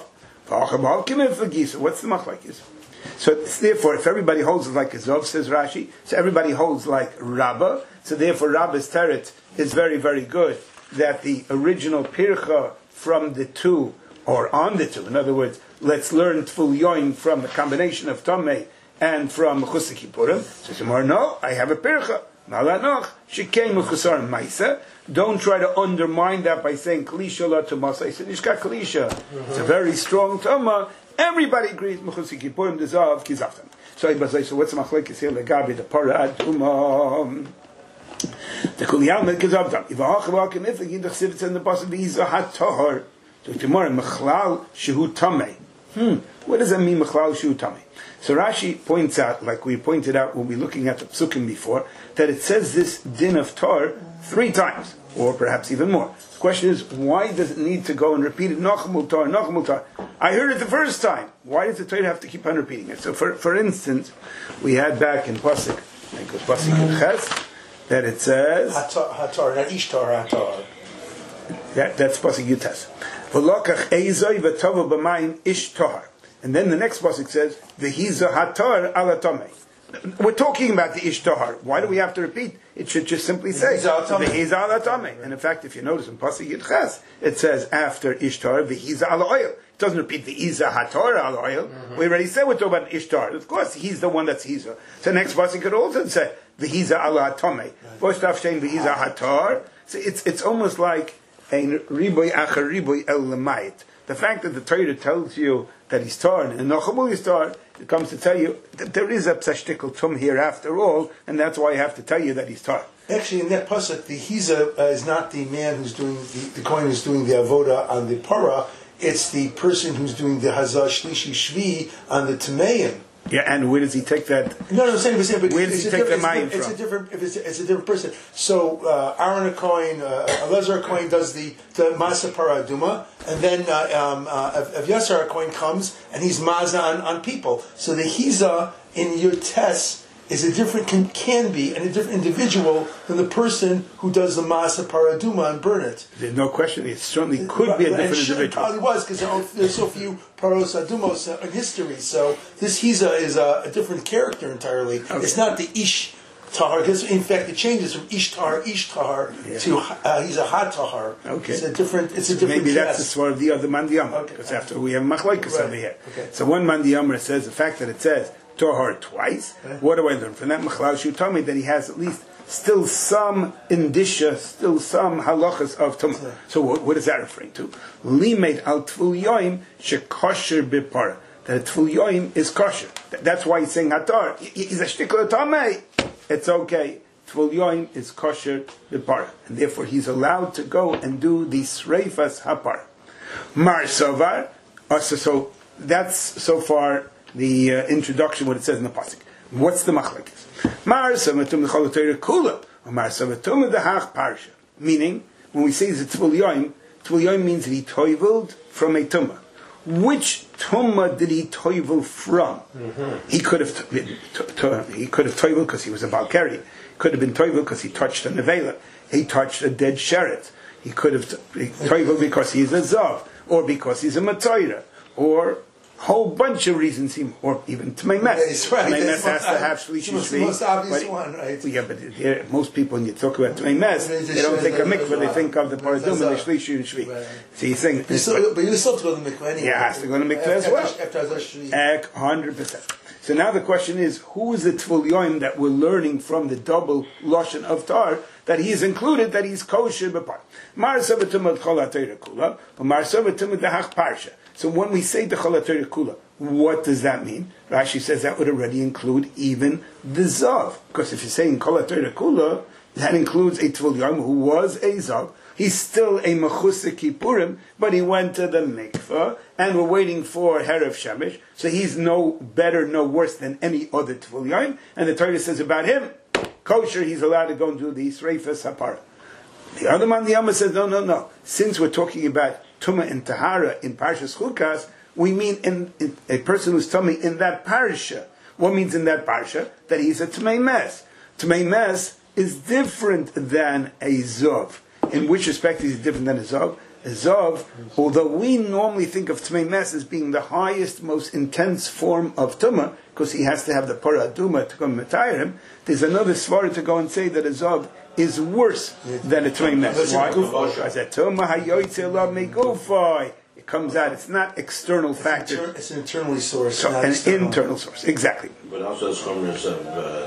What's the machlekes? So therefore, if everybody holds it like a zav, says Rashi, so everybody holds like Rabbah. So therefore, Rabbi's teret is very, very good. That the original pircha from the two, or on the two, in other words, let's learn Tful Yoim from the combination of Tomei and from Mechusar Kippurim. So tomorrow, no, I have a pircha. Malanoch, Shekei Mechusar Maisa. Don't try to undermine that by saying Kalisha la Tumasa. I said, Nishka Kalisha. It's a very strong Tumah. Everybody agrees Mechusar Kippurim dezav kizaftam. So what's the machlekes here? Legabi the Paraduma. The Kuliyam Kizavdam. If a Hachavakim if the Chsivitz and the Pasuk V'Yiza HaTohar. So tomorrow Mechlal Shehu Tamei. What does that mean, Mechlal Shehu Tamei? So Rashi points out, like we pointed out when we were looking at the Psukim before, that it says this din of Tar 3 times, or perhaps even more. The question is, why does it need to go and repeat it? Nachmul Tar, Nachmul Tar. I heard it the first time. Why does the Torah have to keep on repeating it? So for instance, we had back in Pasuk, I think it was Pasuk Ches, that it says Hatar, not Ishtar, Hatar. That's Pasuk Yutes. V'lokach eizoi v'tova b'mayim ishtar. And then the next pasuk says v'hiza hatar ala tomei. We're talking about the ishtar. Why do we have to repeat? It should just simply say v'hiza ala tomei. And in fact, if you notice in pasuk Yutes, it says after ishtar v'hiza ala oil. It doesn't repeat the Iza Hatar ala oil. We already said we're talking about Ishtar. Of course, he's the one that's Hiza. So next pasuk could also say the Hiza ala Tomei. V'oshtaf shein v'hiza Hatar. So it's almost like a riboy achar riboy el lemayit. The fact that the Torah tells you that he's tar and Nachamul is tar, it comes to tell you that there is a psashtikal tum here after all, and that's why I have to tell you that he's tar. Actually, in that pasuk, the Hiza is not the man who's doing the kohen who's doing the avoda on the para. It's the person who's doing the Hazah Shlishi Shvi on the Tameim. Yeah, and where does he take that? No, I'm saying, but where does he take the mayim from? It's a different person. So Aaron Cohen, Elazar Cohen does the Masa Paraduma, and then Avyasar Cohen comes and he's Maza on people. So the Hiza in your test is a different can be and a different individual than the person who does the Masa Paraduma and burn it. There's no question. It certainly could be a different individual. It probably was because there's so few Paros Adumos in history. So this Hiza is a different character entirely. Okay. It's not the Ish Tahar. Because in fact, it changes from Ishtar to he's a Hatahar. Okay, it's a different. Maybe that's the sort of the other Mandiyamah. Because after we have Machlaikas over here. Okay. So one Mandiyamah says the fact that it says Tahar twice. What do I learn from that? Mechlal Shu told me that he has at least still some indicia, still some halachas of tumah. So what is that referring to? Limed al Tful Yoim shekosher bipara. That Tful Yoim is kosher. That's why he's saying hatar. He's a shtikla tamei. It's okay. Tful Yoim is kosher bipara, and therefore he's allowed to go and do the sreifas hapara. Mar Sovar. So that's so far the introduction, what it says in the pasuk. What's the machlekes? Mar Savatum the Torah Kula, or Mar Savatum the Hach Parsha. Meaning, when we say the Tvul Yoim means that he toiveled from a tumah. Which tumah did he toivel from? He could have toiveled because he was a Balkari. He could have been toiveled because he touched a nevela. He touched a dead sheret. He could have toiveled because he's a zav, or because he's a matayra, or whole bunch of reasons, or even Tmei Mes. Right. Tmei Mes has to have Shlishi Shvi. The most obvious one, right? Yeah, but most people, when you talk about Tmei Mes, they don't think of mikveh, they think of the Paradum and the Shlishi and Shvi. Right. So you think... But you still have to go to the mikveh anyway. Yeah, has to go to mikveh as well. After Shvi. 100%. So now the question is, who is the Tvul Yoim that we're learning from the double Lashon of Tar, that he is included, that he's kosher b'par? Mar Savatum ad Chol HaTorah Kula, or Mar Savatum ad Hach Parsha. So when we say the Chol HaTorah Kula, what does that mean? Rashi says that would already include even the Zav. Because if you're saying Kol HaTorah Kula, That includes a Tvul Yom who was a Zav. He's still a Mechusar Kippurim, but he went to the mikveh, and we're waiting for Herav Shemesh, so he's no better, no worse than any other Tvul Yom, and the Torah says about him, kosher, he's allowed to go and do the Sreifas Hapara. The other man, the Yama, says, no. Since we're talking about Tumah and Tahara in Parshas Chukas, we mean in a person who's tummy in that parsha. What means in that parsha? That he's a Tmei Mes. Tmei Mes is different than a Zov. In which respect is different than a Zov? A Zov, although we normally think of Tmei Mes as being the highest, most intense form of Tumah, because he has to have the Parah Aduma to come and retire him, there's another Svara to go and say that a Zov is worse than a Tmei Mes. Why? Because a Tumah hayoytze lo megufay. It comes out, it's not external factor. It's an internally sourced. So, an internal source, exactly. But also it's chumras of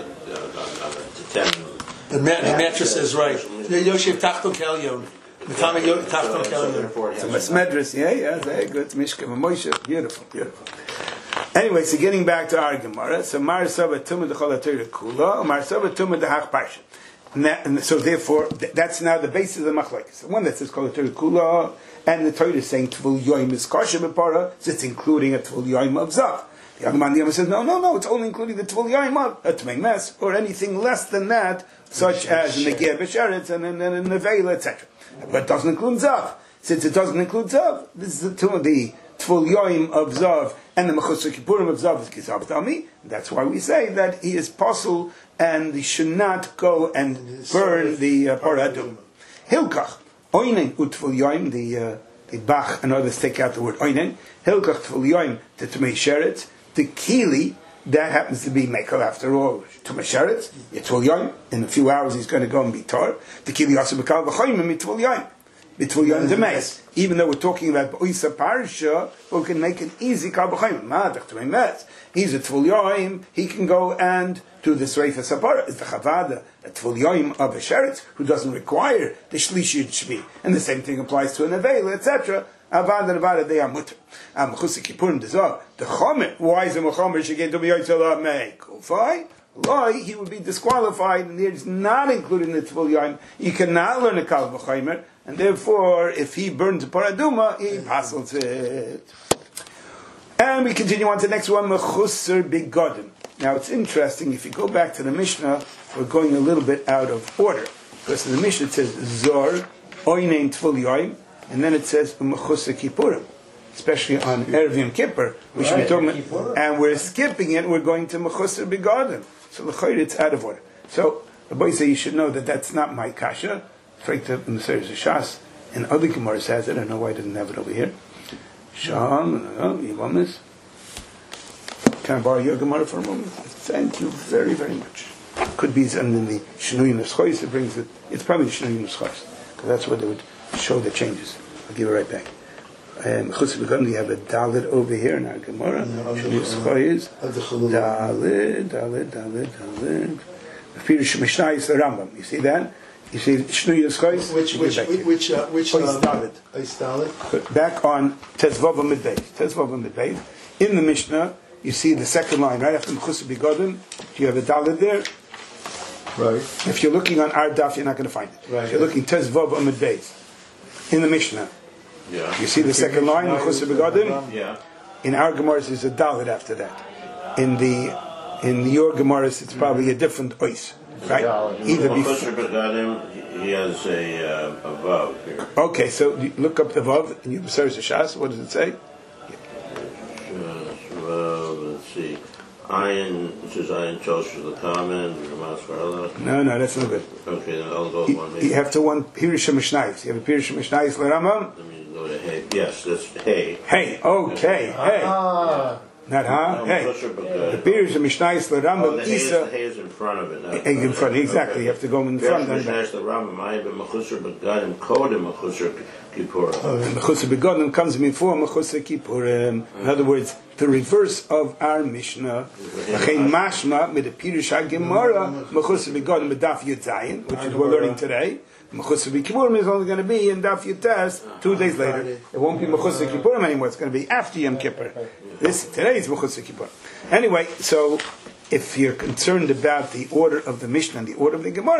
the mattress is right. Yoshev Tachto Kelyon. The Tama Tachto Kelyon. So Masmedris, yeah, very good. Mishka Moshe, beautiful. Anyway, so getting back to our Gemara, so Mar Sava Tumah Dechol HaTorah Kula, Mar Sava Tumah Dehach Parsha. And so therefore, that's now the basis of the machlokes. The one that says Kol HaTorah Kula, and the Torah is saying Tvul Yoim is kosher b'para, so it's including a Tvul Yoim of Zav. The other man, the other says, no, it's only including the Tvul Yoim of a Tmei Mes, or anything less than that, such as in the Ger B'Sheretz and in the Nevela, etc. But it doesn't include Zav. Since it doesn't include Zav, this is the Tvul Yoim of Zav, and the Mechusar Kippurim of Zav is Kizav Dami. That's why we say that he is possible, and he should not go and burn the Parah Aduma. Hilkach. Oinen u'Tvul Yoim, the Bach and others take out the word Oinen. Hilkach Tvul Yoim to Tumei Sheretz. The Kili, that happens to be Mekel after all. Tumei Sheretz, Tvul Yoim. In a few hours he's going to go and be Tar. The Kili also Bekal V'choyim Tvul Yoim. Tvul Yoim Demeis. Even though we're talking about B'oisa Parsha, we can make an easy Kal V'choyim. Ma'adach Tumei Mes. He's a Tvul Yoim. He can go and do the Sreifa Sapara. Is the Chavada a Tvul Yoim of a Sheretz who doesn't require the Shlishi Shvi. And the same thing applies to an Avela, etc. Avada and Avada, they are mutter. Mechusar Kippurim Dezor. The Chomer, why is a Mechomer Shegei to be Yotzela Mei? Kufai? Loi, he would be disqualified, and it's not included in the Tvul Yoim. You cannot learn a Kal V'chomer, and therefore, if he burns a Paraduma, he passes it. And we continue on to the next one, Mechusar Begodim. Now it's interesting, if you go back to the Mishnah, we're going a little bit out of order. Because in the Mishnah it says, Zor, Oinein Tvul Yoim, and then it says, Mechusar Kippurim. Especially on Erev Yom Kippur, we should be talking about, and we're skipping it, we're going to Mechusar Begodim. So l'chayr, it's out of order. So, the boy say you should know that that's not my kasha. Straight to the Seres Shas, and other Gemaras has it. I don't know why I didn't have it over here. Sham, you want this? Can I borrow your Gemara for a moment? Thank you very, very much. Could be in the Shnui Neschos, it brings it. It's probably Shnui Neschos, because that's where they would show the changes. I'll give it right back. Chutz Begodim, you have a Dalit over here in our Gemara. Shnui Neschos. Dalit. The Pirush Mishnah is the Rambam. You see that? You see Shnui Neschos? Which Dalit? Back on Tezvav Midbeis. In the Mishnah, you see the second line, right after Mechusar Begodim, you have a Dalit there. Right. If you're looking on our daf, you're not going to find it. Right. If you're looking Tezvav Amid Beis in the Mishnah, you see the second line, Mechusar Begodim. Yeah. In our Gemaras, there's a Dalit after that. In your Gemaras, it's probably a different ois, right? Either Mechusar Begodim, he has a vav here. Okay, so you look up the vav and you Seres Shas. What does it say? Let's see. It says Ayin Chosh for the comment. No, that's not good. Okay, then I'll go one. You have to one Pirush Mishnayis. You have a Pirush Mishnayis l'Rambam. Let me go to Hey. Yes, that's Hey. Hey, okay, Hey. Not Hey. The Pirush Mishnayis l'Rambam. The Hey is in front of it. In front, exactly. You have to go in front. Mishnayis l'Rambam. I have a Mechusar Begodim Kodem Mechusar Kippurim. Mechusar Begodim comes before Mechusar Kippurim. In other words, the reverse of our Mishnah. Achein mashma mit the Pirush HaGemara Mechusar Begodim Daf Yud Zayin, which is we're learning today. Mechusar Kippurim is only going to be in Daf Yud Tes 2 days later. It won't be Mechusar Kippurim anymore. It's going to be after Yom Kippur. Today is Mechusar Kippurim. Anyway, so if you're concerned about the order of the Mishnah and the order of the Gemara,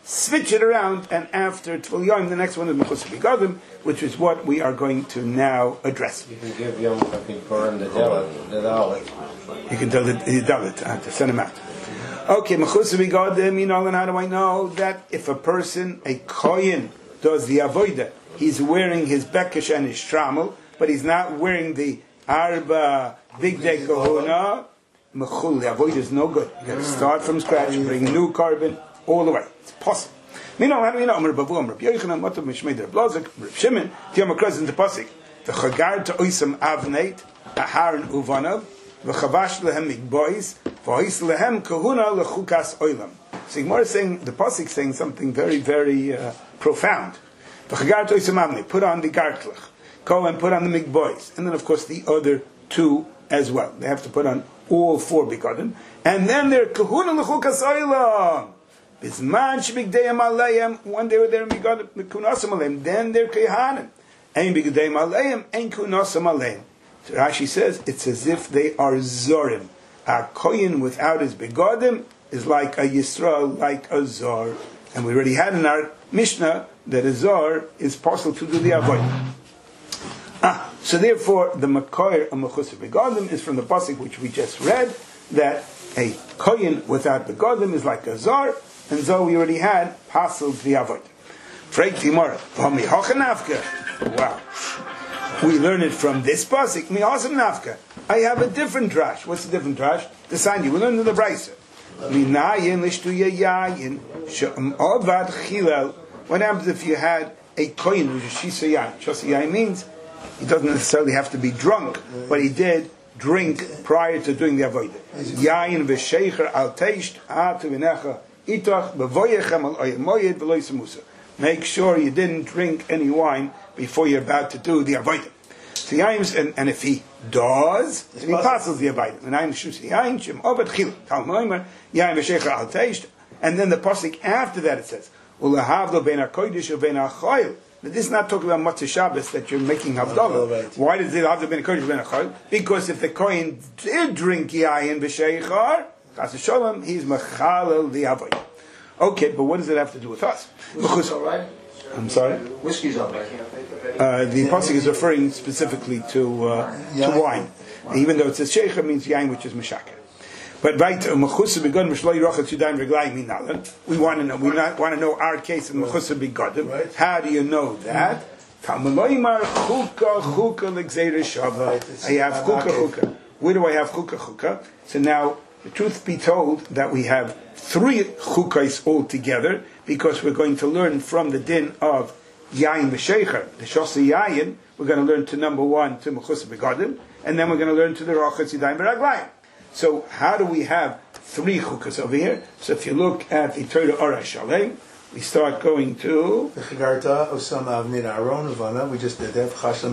switch it around, and after Tvul Yom, the next one is Mechusar Begadim, which is what we are going to now address. You can give Yom Kippur and the Dalit. You can tell the Dalit to send him out. Okay, Mechusar Begadim, and how do I know that if a person, a Kohen, does the Avodah, he's wearing his Bekesh and his Shramel, but he's not wearing the Arba Big Day Kahuna, Mechul, the Avodah is no good. You got to start from scratch, bring a new carbon, all the way. It's possible. How do we know? Amr Bavu, Amr Yochanan, Matam Mishmei Der Blazik, Amr Shimon, Tiyam Akraz in the Pasik. The Chagar to Oisam Avneit, Aharon Uvanav, V'chavash lehem Migbois, V'hois lehem Kahuna lechukas Oilam. So Gemara is saying, the Pasik saying something very, very profound. The Chagar to Oisam Avneit, put on the Gartlach, go and put on the Migbois, and then of course the other two as well. They have to put on all four Begadim, and then they're Kahuna lechukas Oilam. Bisman shebigdayim alayim. One day they're Begadim kunasam alayim. Then they're Kehanim. Ein bigdayim alayim. Ein kunasam alayim. So Rashi says it's as if they are zorim. A kohen without his Begadim is like a Yisrael, like a zor. And we already had in our Mishnah that a zor is possible to do the avodah. So therefore, the Makoyer of Mechusar Begadim is from the pasuk which we just read, that a kohen without Begadim is like a zor, and so we already had Pasal V'Avodah. Freik Timora, V'Mi Hocha Nafka. Wow. We learn it from this pasuk, Mi Hosam Nafka. I have a different drash. What's the different drash? The sign you. We learn in the Brisa. Minayin Lishtuya Yayin, Sh'am Ovad Chilel. What happens if you had a kohen who's a Shisa Yayin? Shisa Yayin means he doesn't necessarily have to be drunk, but he did drink prior to doing the avodah. Yayin v'sheicher al teisht atu v'necha itach b'voyechem al oyed moyed v'lo yisamusa. Make sure you didn't drink any wine before you're about to do the avodah. So yayin, and if he does, then he passes the avodah. Yayin shus yayin shem ovad chil tal moimer yayin v'sheicher al teisht, and then the pasuk after that it says ulahavlo ben hakodesh u'ben hachoil. This is not talking about Matzah Shabbos that you're making Havdalah. Right. Why does it have to be a Kodesh ben Achol? Because if the Kohen did drink Yayin b'Sheichar, Chas Shalom, he's Mechalel the Avodah. Okay, but what does it have to do with us? Whiskey's all right? I'm sorry? Whiskey's all right. The pasuk is referring specifically to wine. Even though it says Sheichar, means Yayin, which is Meshaka. But right, Mechusar Begadim Shlo Yirochet Yadayim Reglayim Minalan. We want to know. We want to know our case in Mechusar Begadim. Right. How do you know that? Talmaloymar Chuka Chuka L'Gzeira Shava. I have Chuka Chuka. Where do I have Chuka Chuka? So now, the truth be told, that we have three Chukais altogether, because we're going to learn from the din of Yayin V'Sheicher, the Shosa Yayin. We're going to learn to number one to Mechusar Begadim, and then we're going to learn to the Rochet Yadayim Reglayim. So how do we have three chukas over here? So if you look at the Torah Ora Shalem, we start going to the Chagarta Osama Avnei Aaron Uvana. We just did that.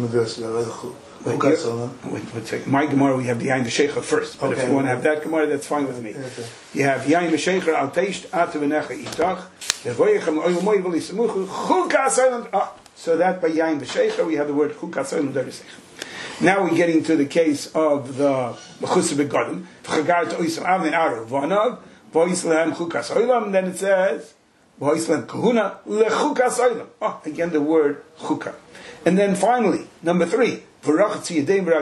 My Gemara, we have the Yain V'Sheicher first. But if you want to have that Gemara, that's fine with me. Okay. You have Yain V'Sheicher Al Teisht Atu V'Necha Itach Yevoyechem Oil Moy V'Lisamuchu Chukas Oilam. So that by Yain V'Sheicher we have the word Chukas Oilam Derisech. Now we're getting to the case of the Mechusar Begadim. Chagar to Oisam Avnei Aaron Uvanav V'Ois Lehem Chukas Oilam. Then it says V'Ois Lehem Kahuna Lechukas Oilam. Again the word Chukah. And then finally, number 3. So I have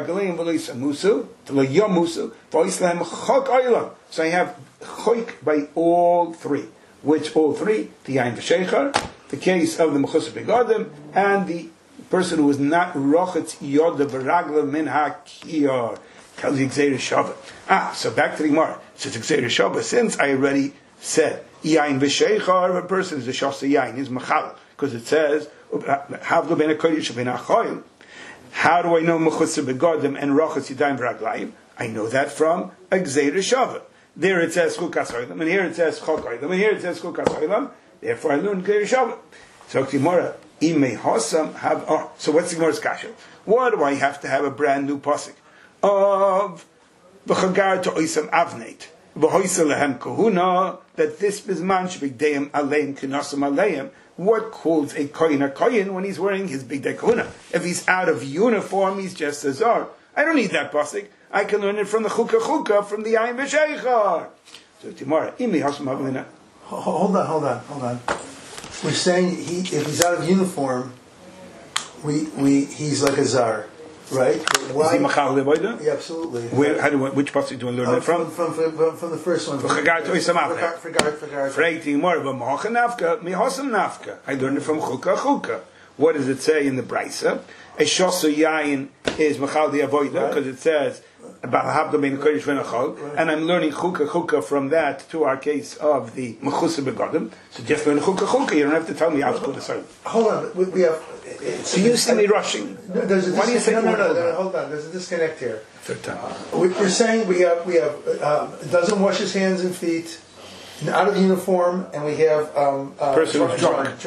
chok by all three. Which all three? The Yain V'Sheicher, the case of the Mechusar Begadim, and the person who is not rochetz yoda v'ragla min ha'kiyar. Tells you Gzeira Shabbat. So back to the Gemara. So it's Gzeira Shabbat, since I already said Yain V'Sheicher, a person is a Shasa Yain, is Mechal, because it says Havlo ben HaKodesh ben HaChoyim. How do I know Mechusar Begadim and Rochetz Yadayim V'Raglayim? I know that from a Gzeira Shabbat. There it says Chukas Oilam, and here it says Chok Oilam, and here it says Chukas Oilam. Therefore I learned Gzeira Shabbat. So Gemara, Imei Hosam have. So what's the Gemara's kasha? Why do I have to have a brand new pasuk of B'chagar to Oisam Avneit B'hoisa Lehem Kahuna, that this Bizman Shebigdeim Aleim Kinasam Aleim? What calls a kohen when he's wearing his big day kahuna? If he's out of uniform, he's just a zar. I don't need that pasuk. I can learn it from the Chuka from the Yain V'Sheicher. So tomorrow, Imi Hasam Avnei Hold on. We're saying if he's out of uniform, he's like a zar, right? Is he machal levoida? Yeah, absolutely. Which pasuk do you learn that from? From the first one. V'chagar to Oisam Avnei. Forgot. Freiti more v'mocha nafka mihosam nafka. I learned it from chuka. What does it say in the Brisa? A shosu yayin is machal the avoida because it says about habda bein kodesh v'nachal, and I'm learning chuka from that to our case of the mechusa begadim. So just learn chuka. You don't have to tell me how to put a certain. Hold on, we have. So you see me rushing. No, there's a Why do you say no, hold on. There's a disconnect here. Third time. We're saying we have doesn't wash his hands and feet, out of uniform, and we have person who's drunk.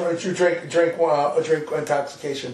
Drink intoxication.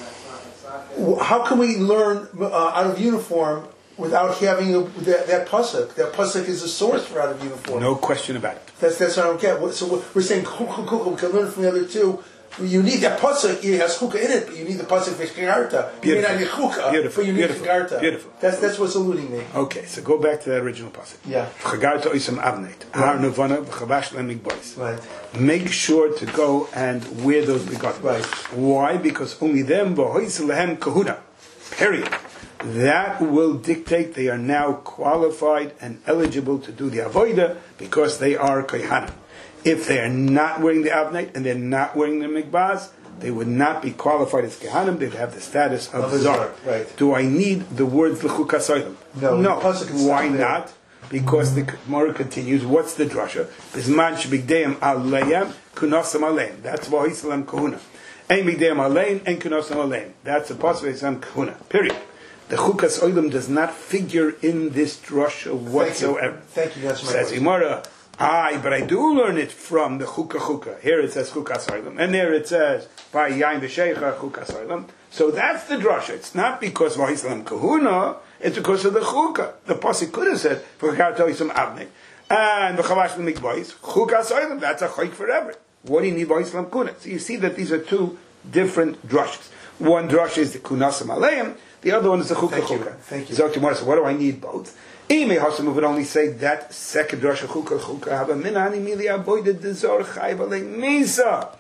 How can we learn out of uniform without having that pasuk? That pasuk is a source for out of uniform. No question about it. That's what I don't get. So we're saying we can learn from the other two. You need that pasuk. It has chukah in it, but you need the pasuk for chigarta. You may not need chukah, but you need chigarta. Beautiful. That's what's eluding me. Okay, so go back to the original pasuk. Yeah. Chagarta oisam avneit. Har nuvana v'chavash lemigbois. Right. Make sure to go and wear those begotten. Right. Why? Because only them v'hois lehem kahuna. Period. That will dictate they are now qualified and eligible to do the avodah because they are kohanim. If they are not wearing the avneit and they're not wearing the mikbaz, they would not be qualified as kehanim. They'd have the status of zar. Right. Do I need the words l'chukas oilam? No. Why not? Because the Gemara continues. What's the drasha? Bisman shebigdeim aleim kunasam aleim. That's v'hoislam kahuna. Ein bigdeim aleim and kunasam aleim. That's a pasuk v'hoislam kahuna. Period. The chukas oilam does not figure in this drasha whatsoever. Thank you. That's my Says Gemara. But I do learn it from the chukah. Here it says chukas oilam, and there it says by yain v'sheicha chukas oilam. So that's the drasha. It's not because v'hoislam kahuna. It's because of the chukah. The pasuk could have said v'chagar toisam avnei and v'chavash l'mikbois chukas oilam. That's a chayk forever. What do you need v'hoislam kahuna? So you see that these are two different drashas. One drasha is the kunasam aleim. The other one is the chukah. Thank you. So what do I need both? Ime Hasamu would only say that second drasha chukah have a minani mili avoided the zor chayv alei misa.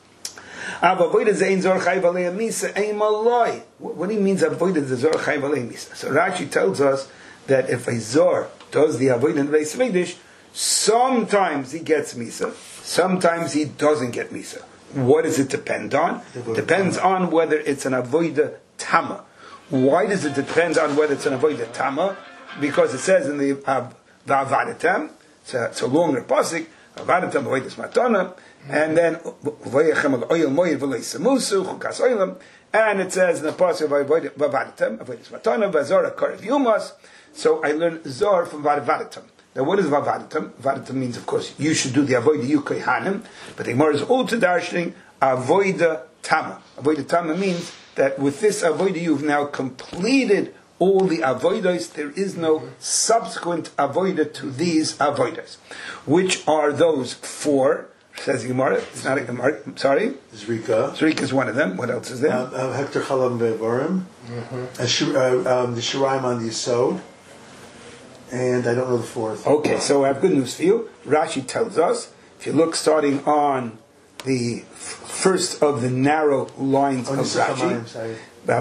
Avoided the zor chayv alei misa aim aloi. What he means avoided the zor chayv alei misa. So Rashi tells us that if a zor does the avoided veis vedish, sometimes he gets misa, sometimes he doesn't get misa. What does it depend on? It depends on whether it's an avoida tama. Why does it depend on whether it's an avoida tama? Because it says in the Va'avadatem, it's a longer pasuk, Va'avadatem avodas matana, and then Vayachem al-oyel moed v'lei samusu chukas oilam, and it says in the pasuk Va'avadatem avodas matana v'zor karev yumas. So I learned zor from Va'avadatem. Now what is Va'avadatem? Va'avadatem means, of course, you should do the avodah you kohanim, but the Gemara is also darshaning avodah tama. Avodah tama means that with this avodah you've now completed all the avodas. There is no subsequent avodah to these avodas. Which are those four? Says the Gemara. It's not a Gemara. Sorry? Zrika. Zrika is one of them. What else is there? Hector Chalam Ve'varim. The Shiraim on the Yisod. And I don't know the fourth. Okay, so I have good news for you. Rashi tells us, if you look starting on the first of the narrow lines of Rashi, we're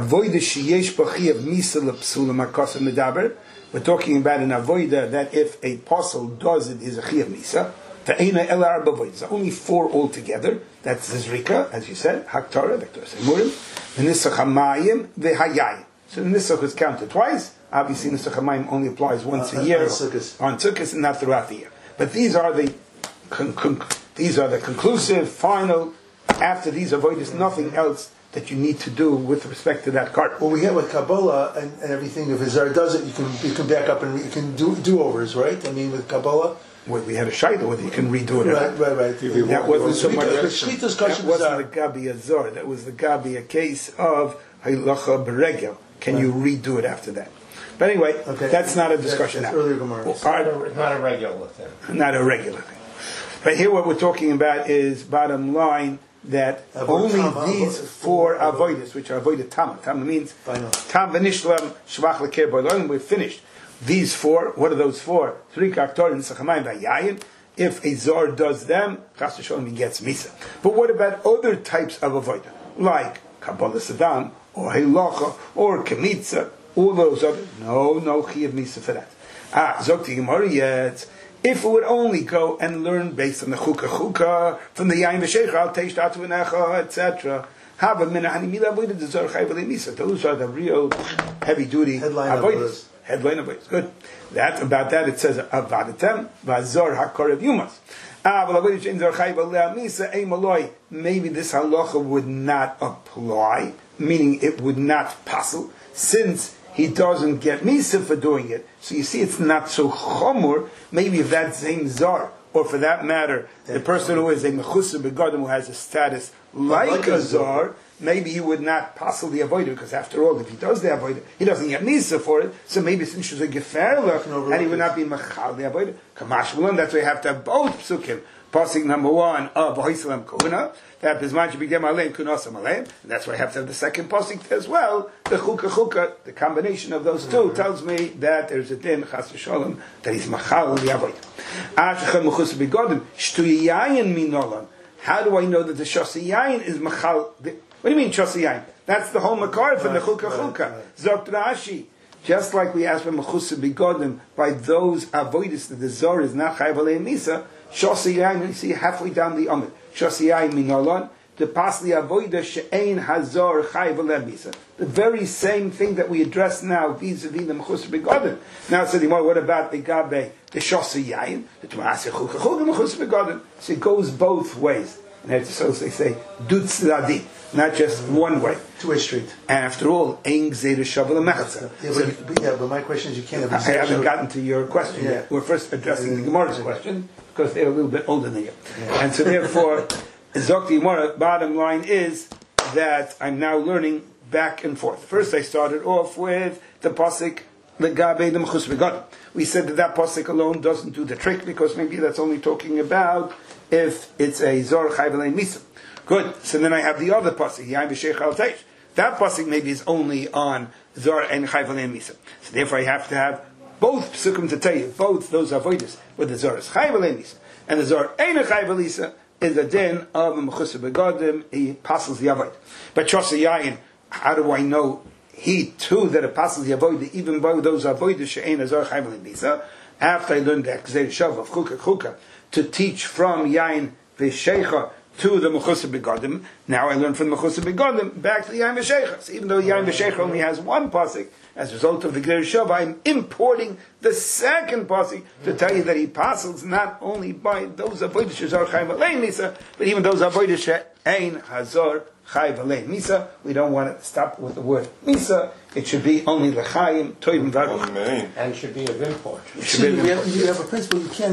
talking about an avoida that if a apostle does it is a chiyav misa. There's only four altogether. That's the zrika, as you said, haktara, vector semurim, the nisach hamayim, the hayayim. So the nisach is counted twice. Obviously, nisach hamayim only applies once a year on Sukkot and not throughout the year. But these are the conclusive, final. After these avoiders, nothing else that you need to do with respect to that cart. Well, we have with Kabbalah and everything. If Azar does it, you can back up and you can do overs, right? I mean, with Kabbalah. Well, we had a shayla whether you can redo it. Right. That wasn't so much. That wasn't the Gabi Azar. That was the Gabi, a case of Haylacha Beregel. Can you redo it after that? But anyway, that's not a discussion that's now. Earlier Gemara. Not a regular thing. Not a regular thing. But here what we're talking about is, bottom line, that only these four avoiders, which are avoided tama. Tama means tam v'nishlam shvach l'ker b'olam. We're finished. These four. What are those four? Three kaktor and sachamayim v'yayin. if a zar does them, chas v'sholom, he gets misa. But what about other types of avodah, like Kabbalah Saddam, or Heilacha, or Kemitza, all those other? No chiyav misa for that. Zokti Gemara yet. If it would only go and learn based on the chukah from the yain v'sheicha, al teish tatu v'necha, etc. Haba min hanimila avodah the zar chayv misa. Those are the real heavy duty avodas. Headline avodas. Good. About that it says avadatem v'azor hakorev yumas. Maybe this halacha would not apply, meaning it would not passel, since he doesn't get misa for doing it. So you see, it's not so chomur. Maybe if that same zar, or for that matter, the person who is a mechusa begadim, who has a status like a zar, maybe he would not passel the avodah, because after all, if he does the avodah, he doesn't get misa for it. So maybe since she's a geferla, and he would not be machal the avodah. Kamash v'lon. That's why you have to have both psukim. Pasuk number 1 of Hoisalam Kohuna, that Bisman should be Gem Aleim Kunasam Aleim, and that's why I have to have the second pasuk as well. The Chukah, the combination of those two tells me that there's a din Chas v'Sholom that he's machal the avodah. Ashachem Mechus Begodim Shtu Yayin Minolan. How do I know that the Shasi Yayin is machal? What do you mean Shasi Yayin? That's the whole makar from the Chukah. Zok Rashi. Just like we asked for Mechus Begodim by those avodas that the zor is not chayv alei misa. Shasi Yain, you see halfway down the Amid. Shasi Yain Minolan, the Pasli Avoida She'ein Hazor Chayv Misa. The very same thing that we address now, vis-a-vis the Mechus Begodim. Now, so what about the Gabe, the Shasi Yain, the Tumaseh Chukah Mechus Begodim? So it goes both ways. And so they say, Dutz Ladi, not just one way. Two-way street. And after all, Ein Gzeir Shavel Mechza. But my question is, you can't have I haven't gotten to your question yet. We're first addressing the Gemara's question, because they're a little bit older than you. And so therefore, Zokti Gemara, bottom line is that I'm now learning back and forth. First I started off with the Pasik, Legabe the Mechus Begodim. We said that pasuk alone doesn't do the trick, because maybe that's only talking about if it's a Zor Chayv Alei Misa. Good. So then I have the other pasuk, Yain B'Sheich Al Teish. That pasuk maybe is only on Zor and Chayv Alei Misa. So therefore I have to have both psukim to tell you, both those avodas, where the Zor is Chayv Alei Misa and the Zor Ein Chayv Alei Misa, is a din of a Mechus Begodim. He passes the avodah. But Shasi Yain, how do I know he too that it passes the avodah, even by those avodas she'ein Zor Chayv Alei Misa? After I learned the Gzeir Shav of Chukah to teach from Yain V'Sheicha to the Mechus Begodim, now I learn from the Mechus Begodim back to the Yain V'Sheicha. So even though Yain V'Sheicha only has one pasuk, as a result of the Gzeir Shav, I'm importing the second pasuk to tell you that he passes not only by those avodas she'zor chayv alei misa, but even those avodas she'ein hazor chayv alei misa. We don't want to stop with the word misa. It should be only l'chayim toivim varuch, and should be of import. You have a principle. You can't